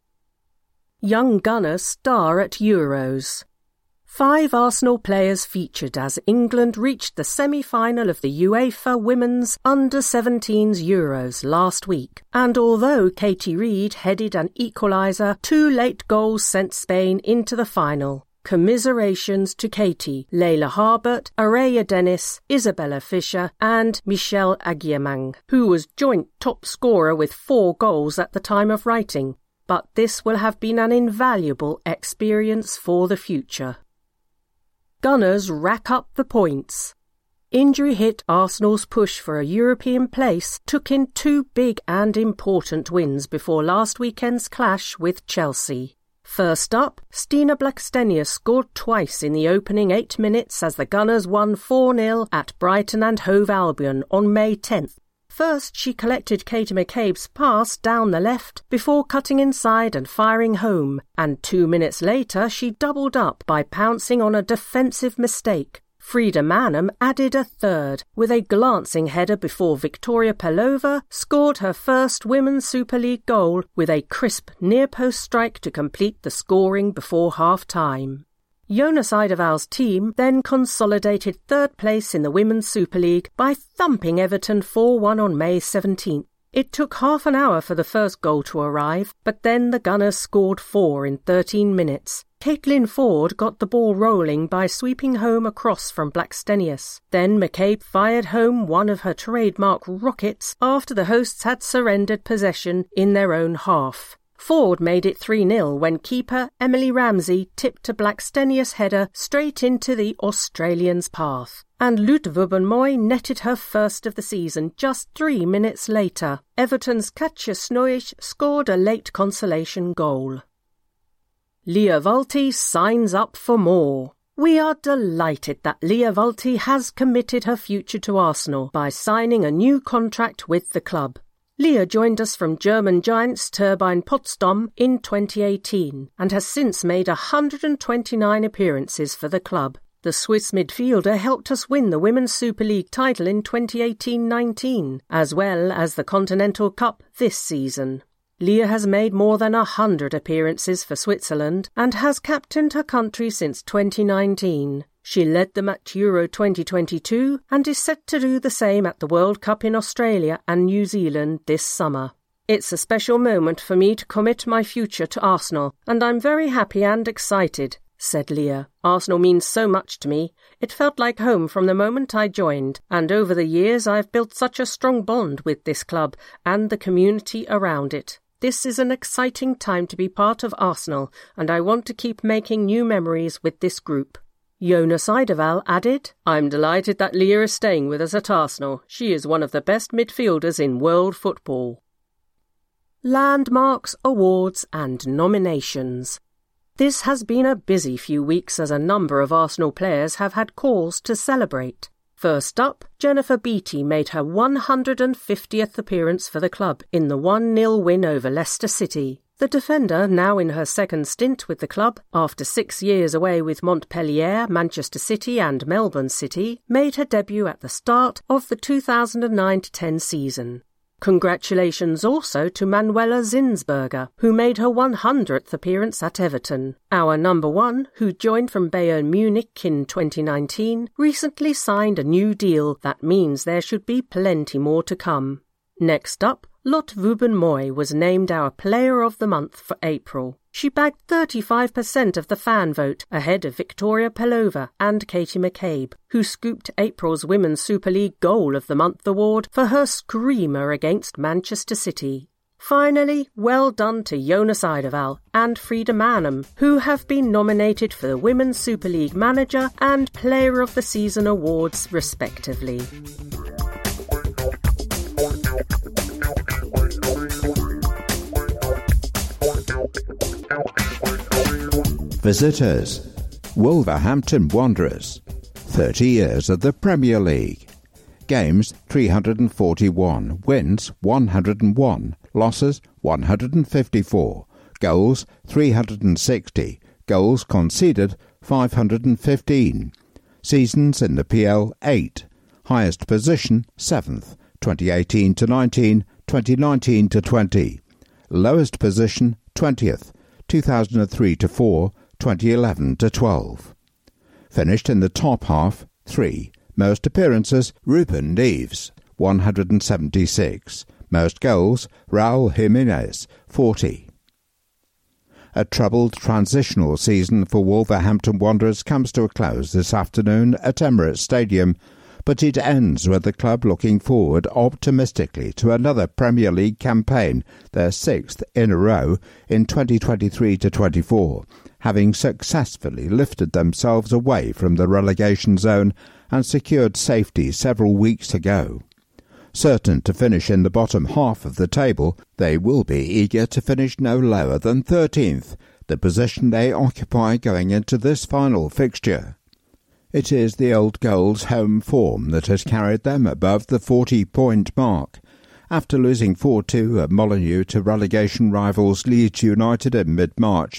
Young Gunners star at Euros. 5 Arsenal players featured as England reached the semi-final of the UEFA Women's Under-17s Euros last week. And although Katie Reid headed an equaliser, 2 late goals sent Spain into the final. Commiserations to Katie, Layla Harbert, Araya Dennis, Isabella Fisher and Michelle Aguiamang, who was joint top scorer with 4 goals at the time of writing. But this will have been an invaluable experience for the future. Gunners rack up the points. Injury hit Arsenal's push for a European place took in 2 big and important wins before last weekend's clash with Chelsea. First up, Stina Blackstenius scored twice in the opening 8 minutes as the Gunners won 4-0 at Brighton and Hove Albion on May 10th. First, she collected Katie McCabe's pass down the left before cutting inside and firing home, and 2 minutes later she doubled up by pouncing on a defensive mistake. Frida Manham added a third, with a glancing header before Victoria Pelova scored her first Women's Super League goal with a crisp near-post strike to complete the scoring before half-time. Jonas Eidevall's team then consolidated third place in the Women's Super League by thumping Everton 4-1 on May 17th. It took half an hour for the first goal to arrive, but then the Gunners scored 4 in 13 minutes. Caitlin Ford got the ball rolling by sweeping home a cross from Blackstenius. Then McCabe fired home one of her trademark rockets after the hosts had surrendered possession in their own half. Ford made it 3-0 when keeper Emily Ramsey tipped a Blackstenius header straight into the Australians' path. And Lotte Wubben-Moy netted her first of the season just 3 minutes later. Everton's Katja Snoich scored a late consolation goal. Lia Wälti signs up for more. We are delighted that Lia Wälti has committed her future to Arsenal by signing a new contract with the club. Lia joined us from German giants Turbine Potsdam in 2018 and has since made 129 appearances for the club. The Swiss midfielder helped us win the Women's Super League title in 2018-19, as well as the Continental Cup this season. Lia has made more than 100 appearances for Switzerland and has captained her country since 2019. She led them at Euro 2022 and is set to do the same at the World Cup in Australia and New Zealand this summer. It's a special moment for me to commit my future to Arsenal, and I'm very happy and excited, said Lia. Arsenal means so much to me. It felt like home from the moment I joined, and over the years I've built such a strong bond with this club and the community around it. This is an exciting time to be part of Arsenal, and I want to keep making new memories with this group. Jonas Eidevall added, I'm delighted that Lia is staying with us at Arsenal. She is one of the best midfielders in world football. Landmarks, awards and nominations. This has been a busy few weeks as a number of Arsenal players have had cause to celebrate. First up, Jennifer Beattie made her 150th appearance for the club in the 1-0 win over Leicester City. The defender, now in her second stint with the club, after 6 years away with Montpellier, Manchester City and Melbourne City, made her debut at the start of the 2009-10 season. Congratulations also to Manuela Zinsberger, who made her 100th appearance at Everton. Our number one, who joined from Bayern Munich in 2019, recently signed a new deal that means there should be plenty more to come. Next up, Lotte Wubben-Moy was named our Player of the Month for April. She bagged 35% of the fan vote ahead of Victoria Pelova and Katie McCabe, who scooped April's Women's Super League Goal of the Month award for her screamer against Manchester City. Finally, well done to Jonas Eidevall and Frida Manham, who have been nominated for the Women's Super League Manager and Player of the Season awards respectively. Visitors: Wolverhampton Wanderers, 30 years of the Premier League. Games 341, wins 101, losses 154, goals 360, goals conceded 515. Seasons in the PL 8, highest position 7th, 2018-19, 2019-20. Lowest position 20th, 2003-4, 2011-12. Finished in the top half 3. Most appearances Ruben Neves, 176. Most goals Raul Jimenez, 40. A troubled transitional season for Wolverhampton Wanderers comes to a close this afternoon at Emirates Stadium, but it ends with the club looking forward optimistically to another Premier League campaign, their 6th in a row in 2023-24, having successfully lifted themselves away from the relegation zone and secured safety several weeks ago. Certain to finish in the bottom half of the table, they will be eager to finish no lower than 13th, the position they occupy going into this final fixture. It is the old goals home form that has carried them above the 40-point mark. After losing 4-2 at Molineux to relegation rivals Leeds United in mid-March,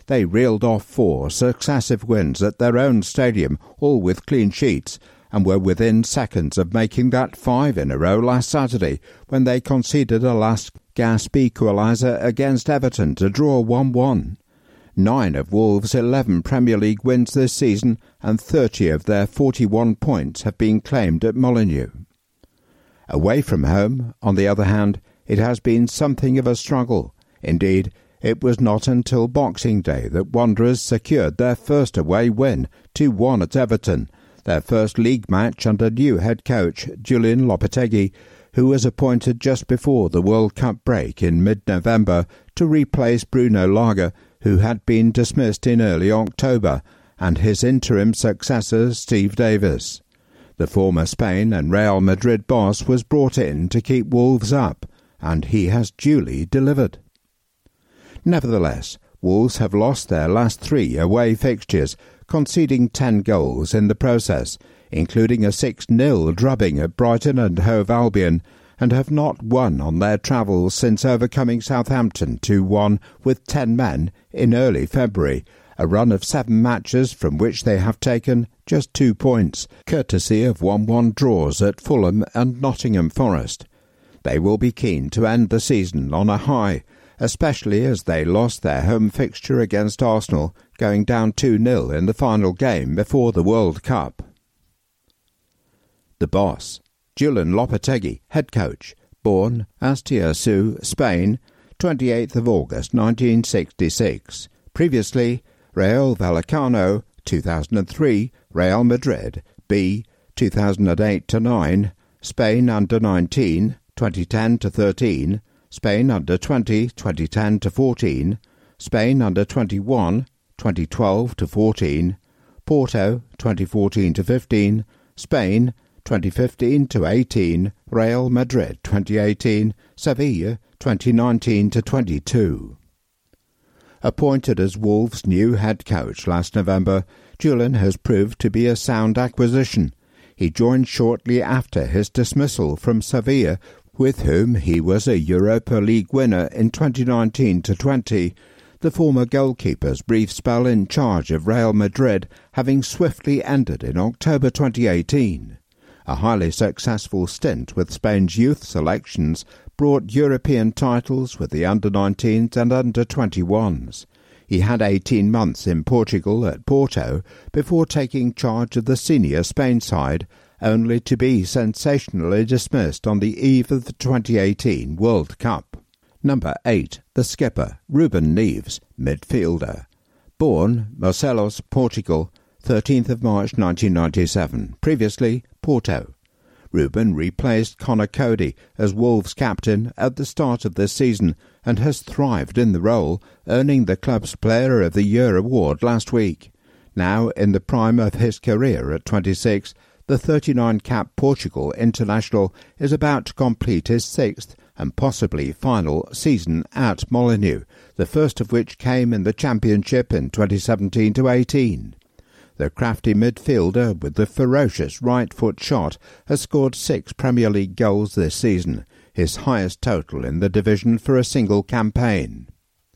they reeled off 4 successive wins at their own stadium, all with clean sheets, and were within seconds of making that 5 in a row last Saturday when they conceded a last-gasp equaliser against Everton to draw 1-1. 9 of Wolves' 11 Premier League wins this season and 30 of their 41 points have been claimed at Molineux. Away from home, on the other hand, it has been something of a struggle. Indeed, it was not until Boxing Day that Wanderers secured their first away win, 2-1 at Everton, their first league match under new head coach Julian Lopetegui, who was appointed just before the World Cup break in mid-November to replace Bruno Lage, who had been dismissed in early October, and his interim successor Steve Davis. The former Spain and Real Madrid boss was brought in to keep Wolves up, and he has duly delivered. Nevertheless, Wolves have lost their last 3 away fixtures, conceding 10 goals in the process, including a 6-0 drubbing at Brighton and Hove Albion, and have not won on their travels since overcoming Southampton 2-1 with 10 men in early February, a run of 7 matches from which they have taken just 2 points, courtesy of 1-1 draws at Fulham and Nottingham Forest. They will be keen to end the season on a high, especially as they lost their home fixture against Arsenal, going down 2-0 in the final game before the World Cup. The boss, Julian Lopetegui, head coach, born Astiasu, Spain, 28th of August 1966. Previously, Rayo Vallecano, 2003, Real Madrid, B, 2008-9, Spain under-19, 2010-13, Spain under-20, 2010-14, Spain under-21, 2012-14, Porto, 2014-15, Spain, 2015-18, Real Madrid 2018, Sevilla 2019-22. Appointed as Wolves' new head coach last November, Julian has proved to be a sound acquisition. He joined shortly after his dismissal from Sevilla, with whom he was a Europa League winner in 2019-20, the former goalkeeper's brief spell in charge of Real Madrid having swiftly ended in October 2018. A highly successful stint with Spain's youth selections brought European titles with the under-19s and under-21s. He had 18 months in Portugal at Porto before taking charge of the senior Spain side, only to be sensationally dismissed on the eve of the 2018 World Cup. Number 8. The skipper, Ruben Neves, midfielder. Born Marselos, Portugal, 13th of March 1997. Previously, Porto. Ruben replaced Conor Cody as Wolves captain at the start of this season and has thrived in the role, earning the club's Player of the Year award last week. Now in the prime of his career at 26, the 39-cap Portugal international is about to complete his 6th and possibly final season at Molineux, the first of which came in the Championship in 2017-18. The crafty midfielder with the ferocious right-foot shot has scored 6 Premier League goals this season, his highest total in the division for a single campaign.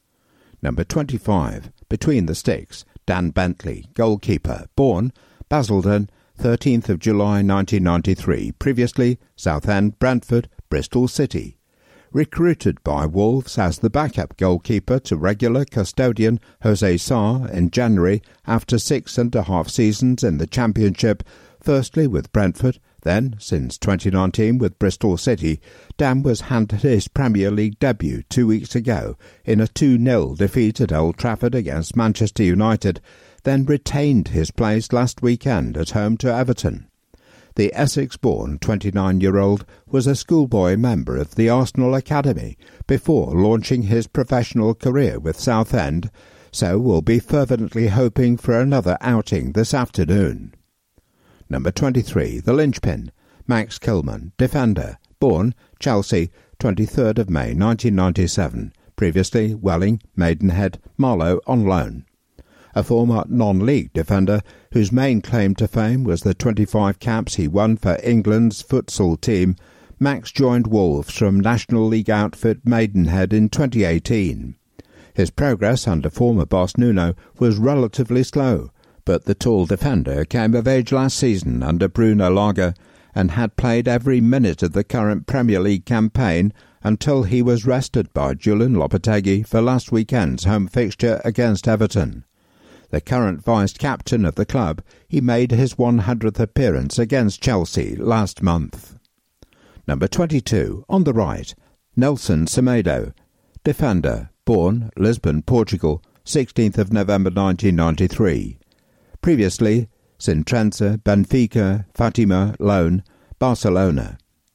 Number 25, between the sticks, Dan Bentley, goalkeeper, born Basildon, 13th of July 1993, previously Southend, Brentford, Bristol City. Recruited by Wolves as the backup goalkeeper to regular custodian Jose Sarr in January after 6.5 seasons in the Championship, firstly with Brentford, then, since 2019 with Bristol City, Dan was handed his Premier League debut 2 weeks ago in a 2-0 defeat at Old Trafford against Manchester United, then retained his place last weekend at home to Everton. The Essex-born 29-year-old was a schoolboy member of the Arsenal Academy before launching his professional career with Southend, so will be fervently hoping for another outing this afternoon. Number 23, the linchpin, Max Kilman, defender, born Chelsea, 23rd of May 1997, previously Welling, Maidenhead, Marlow on loan. A former non-league defender whose main claim to fame was the 25 caps he won for England's futsal team, Max joined Wolves from National League outfit Maidenhead in 2018. His progress under former boss Nuno was relatively slow, but the tall defender came of age last season under Bruno Lage and had played every minute of the current Premier League campaign until he was rested by Julian Lopetegui for last weekend's home fixture against Everton. The current vice-captain of the club, he made his 100th appearance against Chelsea last month. Number 22, on the right, Nelson Semedo, defender, born Lisbon, Portugal, 16th of November 1993. Previously, Sintrense, Benfica, Fatima, loan, Barcelona.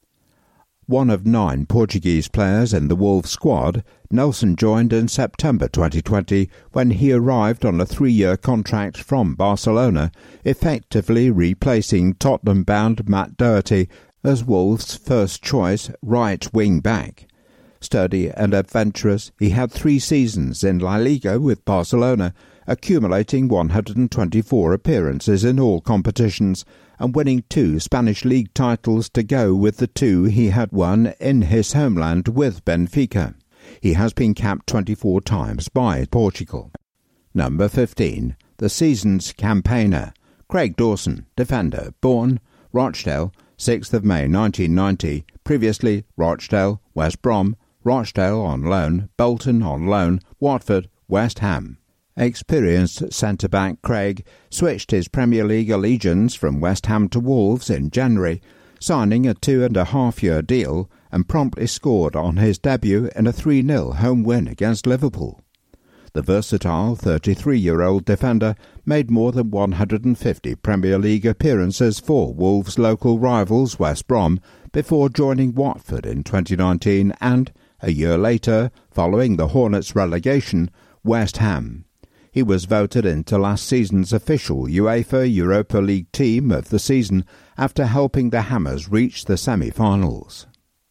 One of 9 Portuguese players in the Wolves squad, Nelson joined in September 2020 when he arrived on a 3-year contract from Barcelona, effectively replacing Tottenham-bound Matt Doherty as Wolves' first-choice right wing-back. Sturdy and adventurous, he had 3 seasons in La Liga with Barcelona, accumulating 124 appearances in all competitions and winning 2 Spanish league titles to go with the 2 he had won in his homeland with Benfica. He has been capped 24 times by Portugal. Number 15, the season's campaigner, Craig Dawson, defender, born Rochdale, 6th of May 1990, previously Rochdale, West Brom, Rochdale on loan, Bolton on loan, Watford, West Ham. Experienced centre-back Craig switched his Premier League allegiance from West Ham to Wolves in January, signing a 2.5-year deal and promptly scored on his debut in a 3-0 home win against Liverpool. The versatile 33-year-old defender made more than 150 Premier League appearances for Wolves' local rivals West Brom before joining Watford in 2019 and, a year later, following the Hornets' relegation, West Ham. He was voted into last season's official UEFA Europa League team of the season after helping the Hammers reach the semi-finals.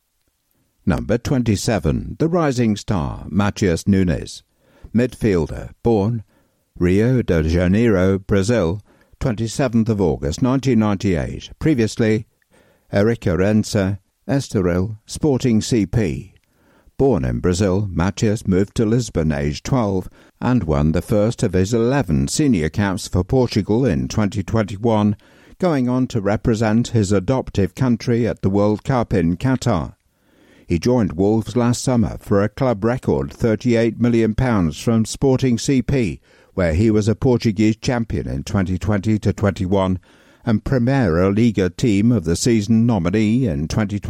Number 27, the rising star, Matheus Nunes. Midfielder, born Rio de Janeiro, Brazil, 27th of August 1998. Previously, Ericarense, Estoril, Sporting CP. Born in Brazil, Matheus moved to Lisbon aged 12 and won the first of his 11 senior caps for Portugal in 2021, going on to represent his adoptive country at the World Cup in Qatar. He joined Wolves last summer for a club record £38 million from Sporting CP, where he was a Portuguese champion in 2020-21 and Primeira Liga Team of the Season nominee in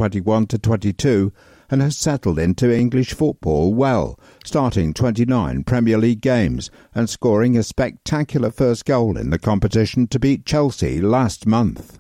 2021-22, and has settled into English football well, starting 29 Premier League games and scoring a spectacular first goal in the competition to beat Chelsea last month.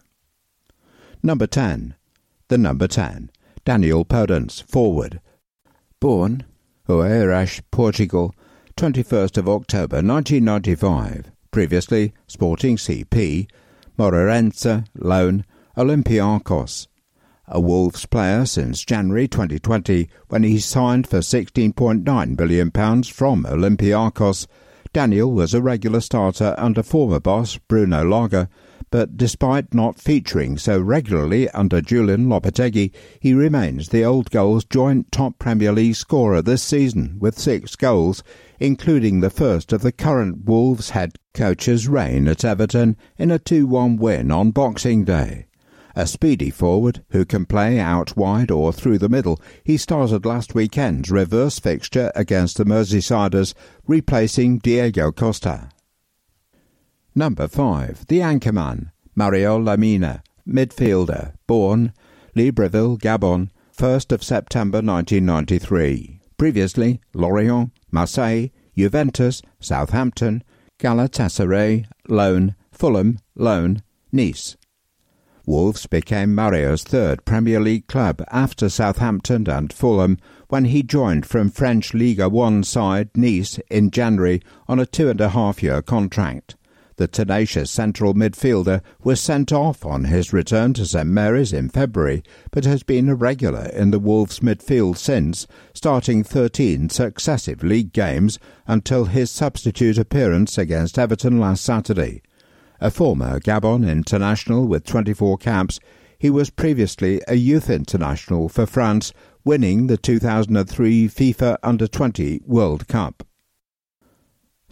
Number 10. The number 10. Daniel Podence, forward. Born Oeiras, Portugal, 21st of October 1995. Previously Sporting CP, Moreirense, loan, Olympiacos. A Wolves player since January 2020 when he signed for £16.9 billion from Olympiacos. Daniel was a regular starter under former boss Bruno Lage, but despite not featuring so regularly under Julian Lopetegui, he remains the old goals joint top Premier League scorer this season with 6 goals, including the first of the current Wolves head coach's reign at Everton in a 2-1 win on Boxing Day. A speedy forward who can play out wide or through the middle, he started last weekend's reverse fixture against the Merseysiders, replacing Diego Costa. Number 5. The anchorman, Mario Lamina, midfielder, born Libreville, Gabon, 1st of September 1993. Previously, Lorient, Marseille, Juventus, Southampton, Galatasaray, loan, Fulham, loan, Nice. Wolves became Mario's 3rd Premier League club after Southampton and Fulham when he joined from French Ligue 1 side Nice in January on a 2.5-year contract. The tenacious central midfielder was sent off on his return to St Mary's in February, but has been a regular in the Wolves midfield since, starting 13 successive league games until his substitute appearance against Everton last Saturday. A former Gabon international with 24 caps, he was previously a youth international for France, winning the 2003 FIFA Under-20 World Cup.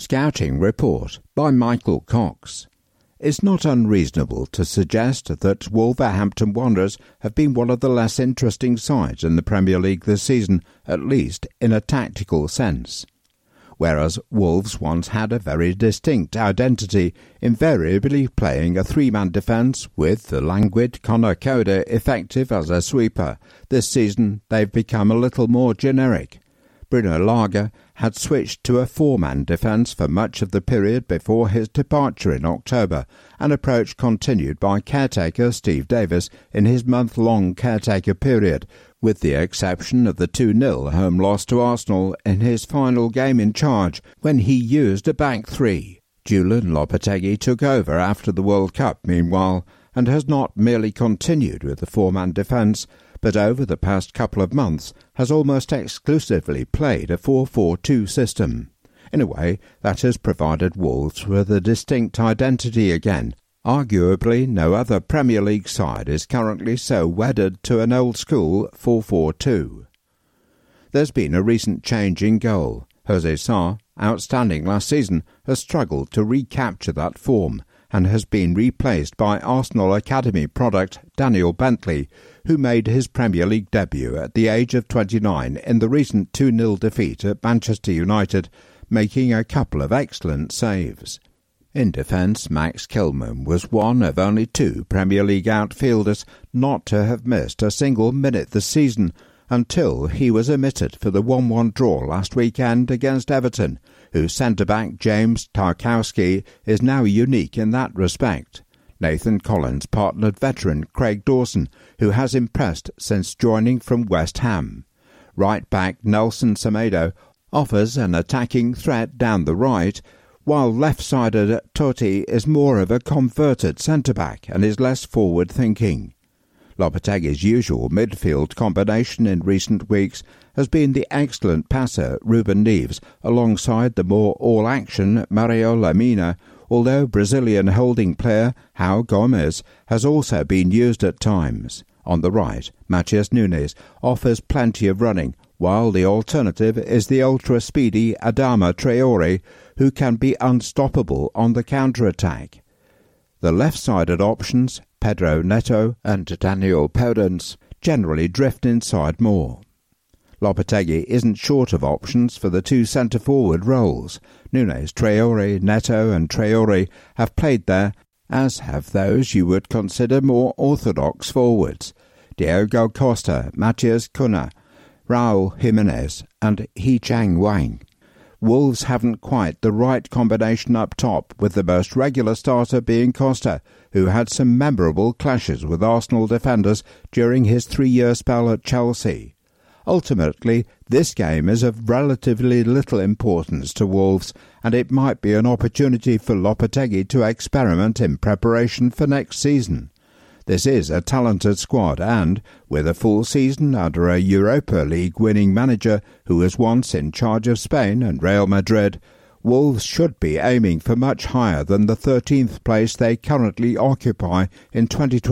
Scouting report by Michael Cox. It's not unreasonable to suggest that Wolverhampton Wanderers have been one of the less interesting sides in the Premier League this season, at least in a tactical sense. Whereas Wolves once had a very distinct identity, invariably playing a three-man defence with the languid Conor Coder effective as a sweeper, this season they've become a little more generic. Bruno Lage had switched to a four-man defence for much of the period before his departure in October, an approach continued by caretaker Steve Davis in his month-long caretaker period, with the exception of the 2-0 home loss to Arsenal in his final game in charge, when he used a back three. Julian Lopetegui took over after the World Cup, meanwhile, and has not merely continued with the four-man defence, but over the past couple of months has almost exclusively played a 4-4-2 system. In a way, that has provided Wolves with a distinct identity again. Arguably, no other Premier League side is currently so wedded to an old-school 4-4-2. There's been a recent change in goal. Jose Sarr, outstanding last season, has struggled to recapture that form and has been replaced by Arsenal Academy product Daniel Bentley, who made his Premier League debut at the age of 29 in the recent 2-0 defeat at Manchester United, making a couple of excellent saves. In defence, Max Kilman was one of only two Premier League outfielders not to have missed a single minute this season, until he was omitted for the 1-1 draw last weekend against Everton, whose centre-back James Tarkowski is now unique in that respect. Nathan Collins partnered veteran Craig Dawson, who has impressed since joining from West Ham. Right-back Nelson Semedo offers an attacking threat down the right, while left-sided Totti is more of a converted centre-back and is less forward-thinking. Lopetegui's usual midfield combination in recent weeks has been the excellent passer Ruben Neves alongside the more all-action Mario Lemina, although Brazilian holding player João Gomes has also been used at times. On the right, Matheus Nunes offers plenty of running, while the alternative is the ultra-speedy Adama Traore, who can be unstoppable on the counter-attack. The left-sided options, Pedro Neto and Daniel Podence, generally drift inside more. Lopetegui isn't short of options for the two centre-forward roles. Nunes, Traore, Neto and Traore have played there, as have those you would consider more orthodox forwards. Diogo Costa, Matheus Cunha, Raul Jimenez and Hee Chang Wang. Wolves haven't quite the right combination up top, with the most regular starter being Costa, who had some memorable clashes with Arsenal defenders during his 3-year spell at Chelsea. Ultimately, this game is of relatively little importance to Wolves, and it might be an opportunity for Lopetegui to experiment in preparation for next season. This is a talented squad and, with a full season under a Europa League winning manager who was once in charge of Spain and Real Madrid, Wolves should be aiming for much higher than the 13th place they currently occupy in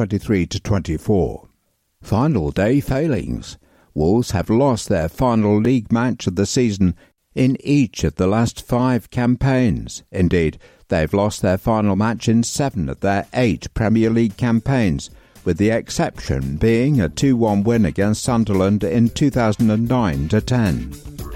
2023-24. Final day failings. Wolves have lost their final league match of the season in each of the last 5 campaigns. Indeed, they've lost their final match in 7 of their 8 Premier League campaigns, with the exception being a 2-1 win against Sunderland in 2009-10.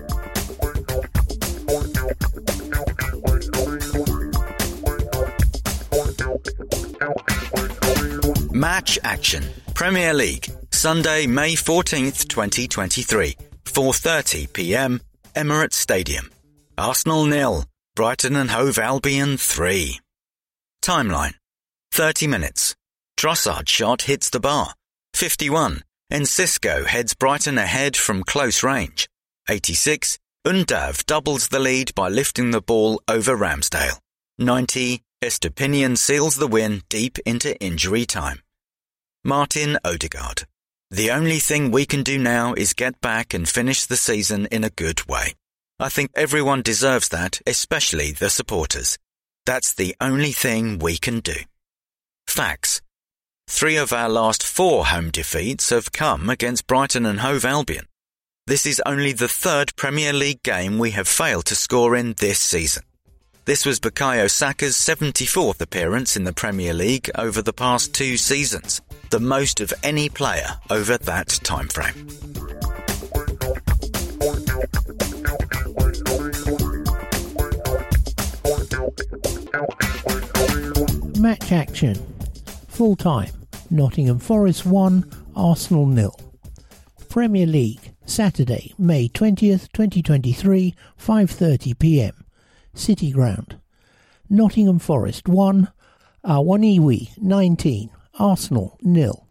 Match action. Premier League. Sunday, May 14th, 2023. 4:30pm. Emirates Stadium. Arsenal 0. Brighton and Hove Albion 3. Timeline. 30 minutes. Trossard shot hits the bar. 51. Enciso heads Brighton ahead from close range. 86. Undav doubles the lead by lifting the ball over Ramsdale. 90. Estepinian seals the win deep into injury time. Martin Odegaard. The only thing we can do now is get back and finish the season in a good way. I think everyone deserves that, especially the supporters. That's the only thing we can do. Facts. 3 of our last 4 home defeats have come against Brighton and Hove Albion. This is only the 3rd Premier League game we have failed to score in this season. This was Bukayo Saka's 74th appearance in the Premier League over the past 2 seasons, the most of any player over that time frame. Match action. Full time. Nottingham Forest 1, Arsenal 0. Premier League, Saturday, May 20th, 2023, 5:30pm. City Ground. Nottingham Forest 1, Awoniyi 19, Arsenal 0.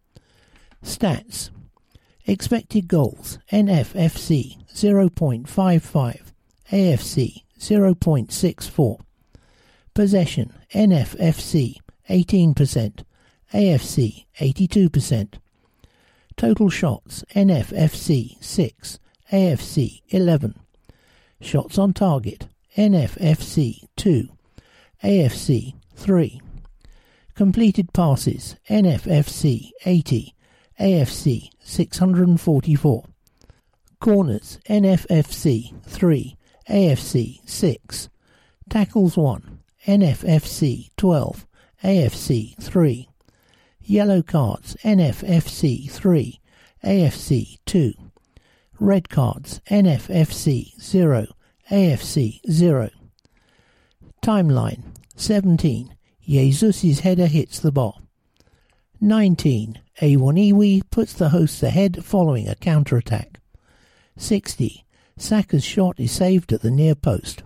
Stats. Expected goals, NFFC 0.55, AFC 0.64. Possession, NFFC 18%, AFC 82%. Total shots, NFFC 6, AFC 11. Shots on target, NFFC 2, AFC 3. Completed passes, NFFC 80, AFC 644. Corners, NFFC 3, AFC 6. Tackles 1, NFFC 12, AFC 3. Yellow cards, NFFC 3, AFC 2. Red cards, NFFC 0, AFC 0. Timeline, 17. Jesus' header hits the bar. 19. Awoniyi puts the hosts ahead following a counter-attack. 60. Saka's shot is saved at the near post.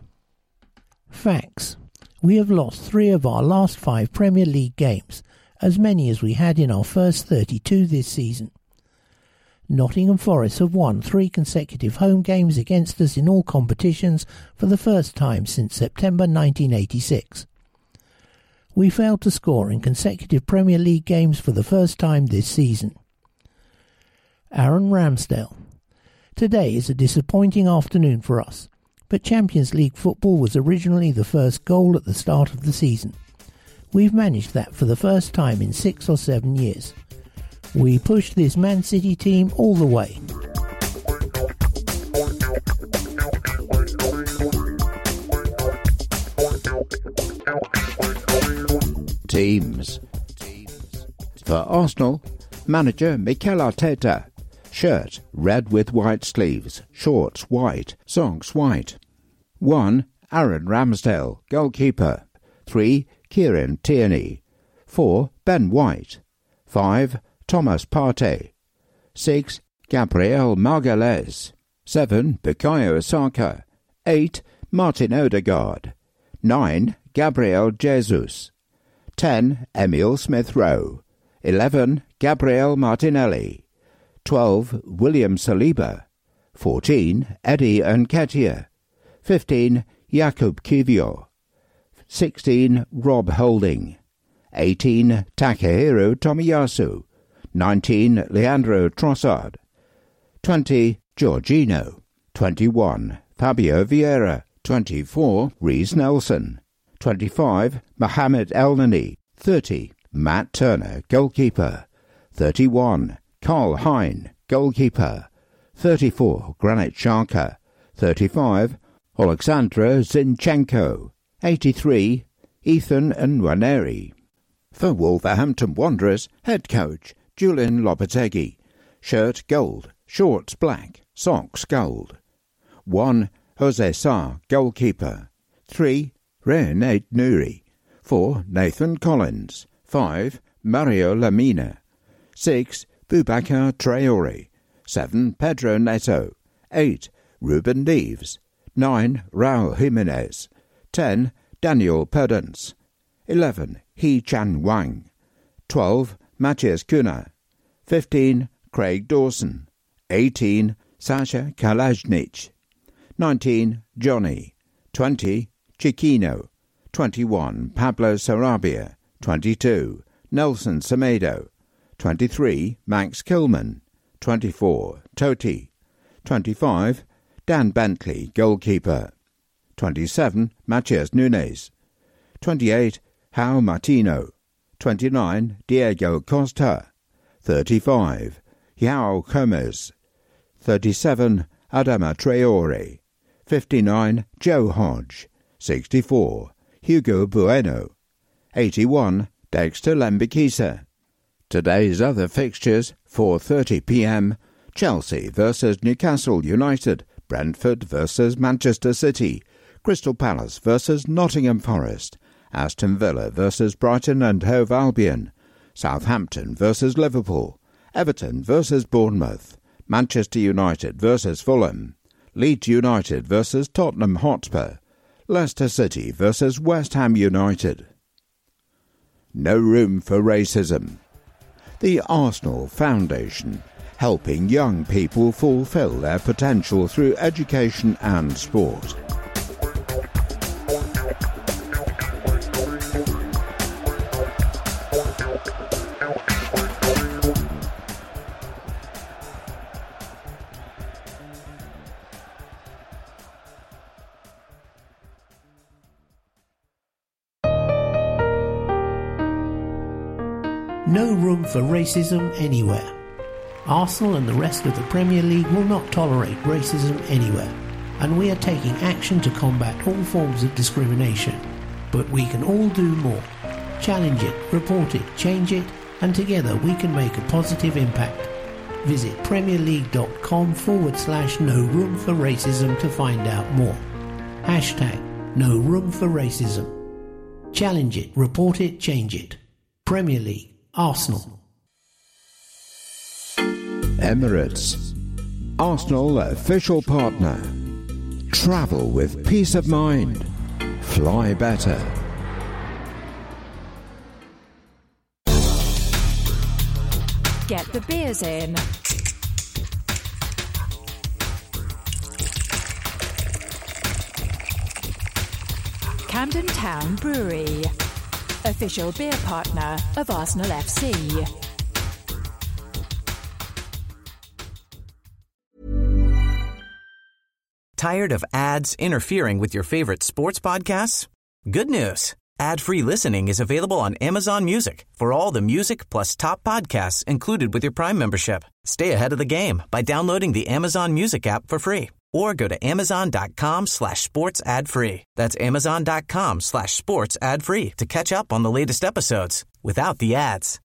Facts. We have lost 3 of our last 5 Premier League games, as many as we had in our first 32 this season. Nottingham Forest have won 3 consecutive home games against us in all competitions for the first time since September 1986. We failed to score in consecutive Premier League games for the first time this season. Aaron Ramsdale. Today is a disappointing afternoon for us, but Champions League football was originally the first goal at the start of the season. We've managed that for the first time in 6 or 7 years. We pushed this Man City team all the way. Teams. For Arsenal, manager Mikel Arteta. Shirt red with white sleeves, shorts white, socks white. 1. Aaron Ramsdale, goalkeeper. 3. Kieran Tierney. 4. Ben White. 5. Thomas Partey. 6. Gabriel Magalhaes. 7. Bukayo Saka. 8. Martin Odegaard. 9. Gabriel Jesus. 10. Emile Smith-Rowe. 11. Gabriel Martinelli. 12. William Saliba. 14. Eddie Nketiah. 15. Jakub Kiwior. 16. Rob Holding. 18. Takehiro Tomiyasu. 19. Leandro Trossard. 20. Jorginho. 21. Fabio Vieira. 24. Reece Nelson. 25. Mohamed Elneny. 30. Matt Turner, goalkeeper. 31. Karl Hein, goalkeeper. 34. Granit Xhaka. 35. Oleksandr Zinchenko. 83. Ethan Nwaneri. For Wolverhampton Wanderers, head coach Julian Lopetegui. Shirt gold, shorts black, socks gold. 1. Jose Sarr, goalkeeper. 3. Rehan Aït-Nouri. 4. Nathan Collins. 5. Mario Lemina. 6. Boubacar Traoré. 7. Pedro Neto. 8. Ruben Neves. 9. Raul Jimenez. 10. Daniel Pedance. 11. Hee-Chan Wang. 12. Matthias Cunha. 15. Craig Dawson. 18. Sasha Kalajnic. 19. Johnny. 20. Chiquinho. 21. Pablo Sarabia. 22. Nelson Semedo. 23. Max Kilman. 24. Totti. 25. Dan Bentley, goalkeeper. 27. Matias Nunes. 28. João Martino. 29. Diego Costa. 35. João Gomez. 37. Adama Traoré. 59. Joe Hodge. 64, Hugo Bueno. 81, Dexter Lembikisa. Today's other fixtures, 4:30 p.m, Chelsea versus Newcastle United, Brentford versus Manchester City, Crystal Palace versus Nottingham Forest, Aston Villa versus Brighton and Hove Albion, Southampton versus Liverpool, Everton versus Bournemouth, Manchester United versus Fulham, Leeds United versus Tottenham Hotspur, Leicester City versus West Ham United. No room for racism. The Arsenal Foundation, helping young people fulfil their potential through education and sport. No room for racism anywhere. Arsenal and the rest of the Premier League will not tolerate racism anywhere, and we are taking action to combat all forms of discrimination. But we can all do more. Challenge it, report it, change it, and together we can make a positive impact. Visit premierleague.com/no room for racism to find out more. #no room for racism. Challenge it, report it, change it. Premier League. Arsenal. Emirates, Arsenal official partner. Travel with peace of mind. Fly better. Get the beers in. Camden Town Brewery, official beer partner of Arsenal FC. Tired of ads interfering with your favorite sports podcasts? Good news. Ad-free listening is available on Amazon Music for all the music plus top podcasts included with your Prime membership. Stay ahead of the game by downloading the Amazon Music app for free or go to amazon.com/sports ad free. That's amazon.com/sports ad free to catch up on the latest episodes without the ads.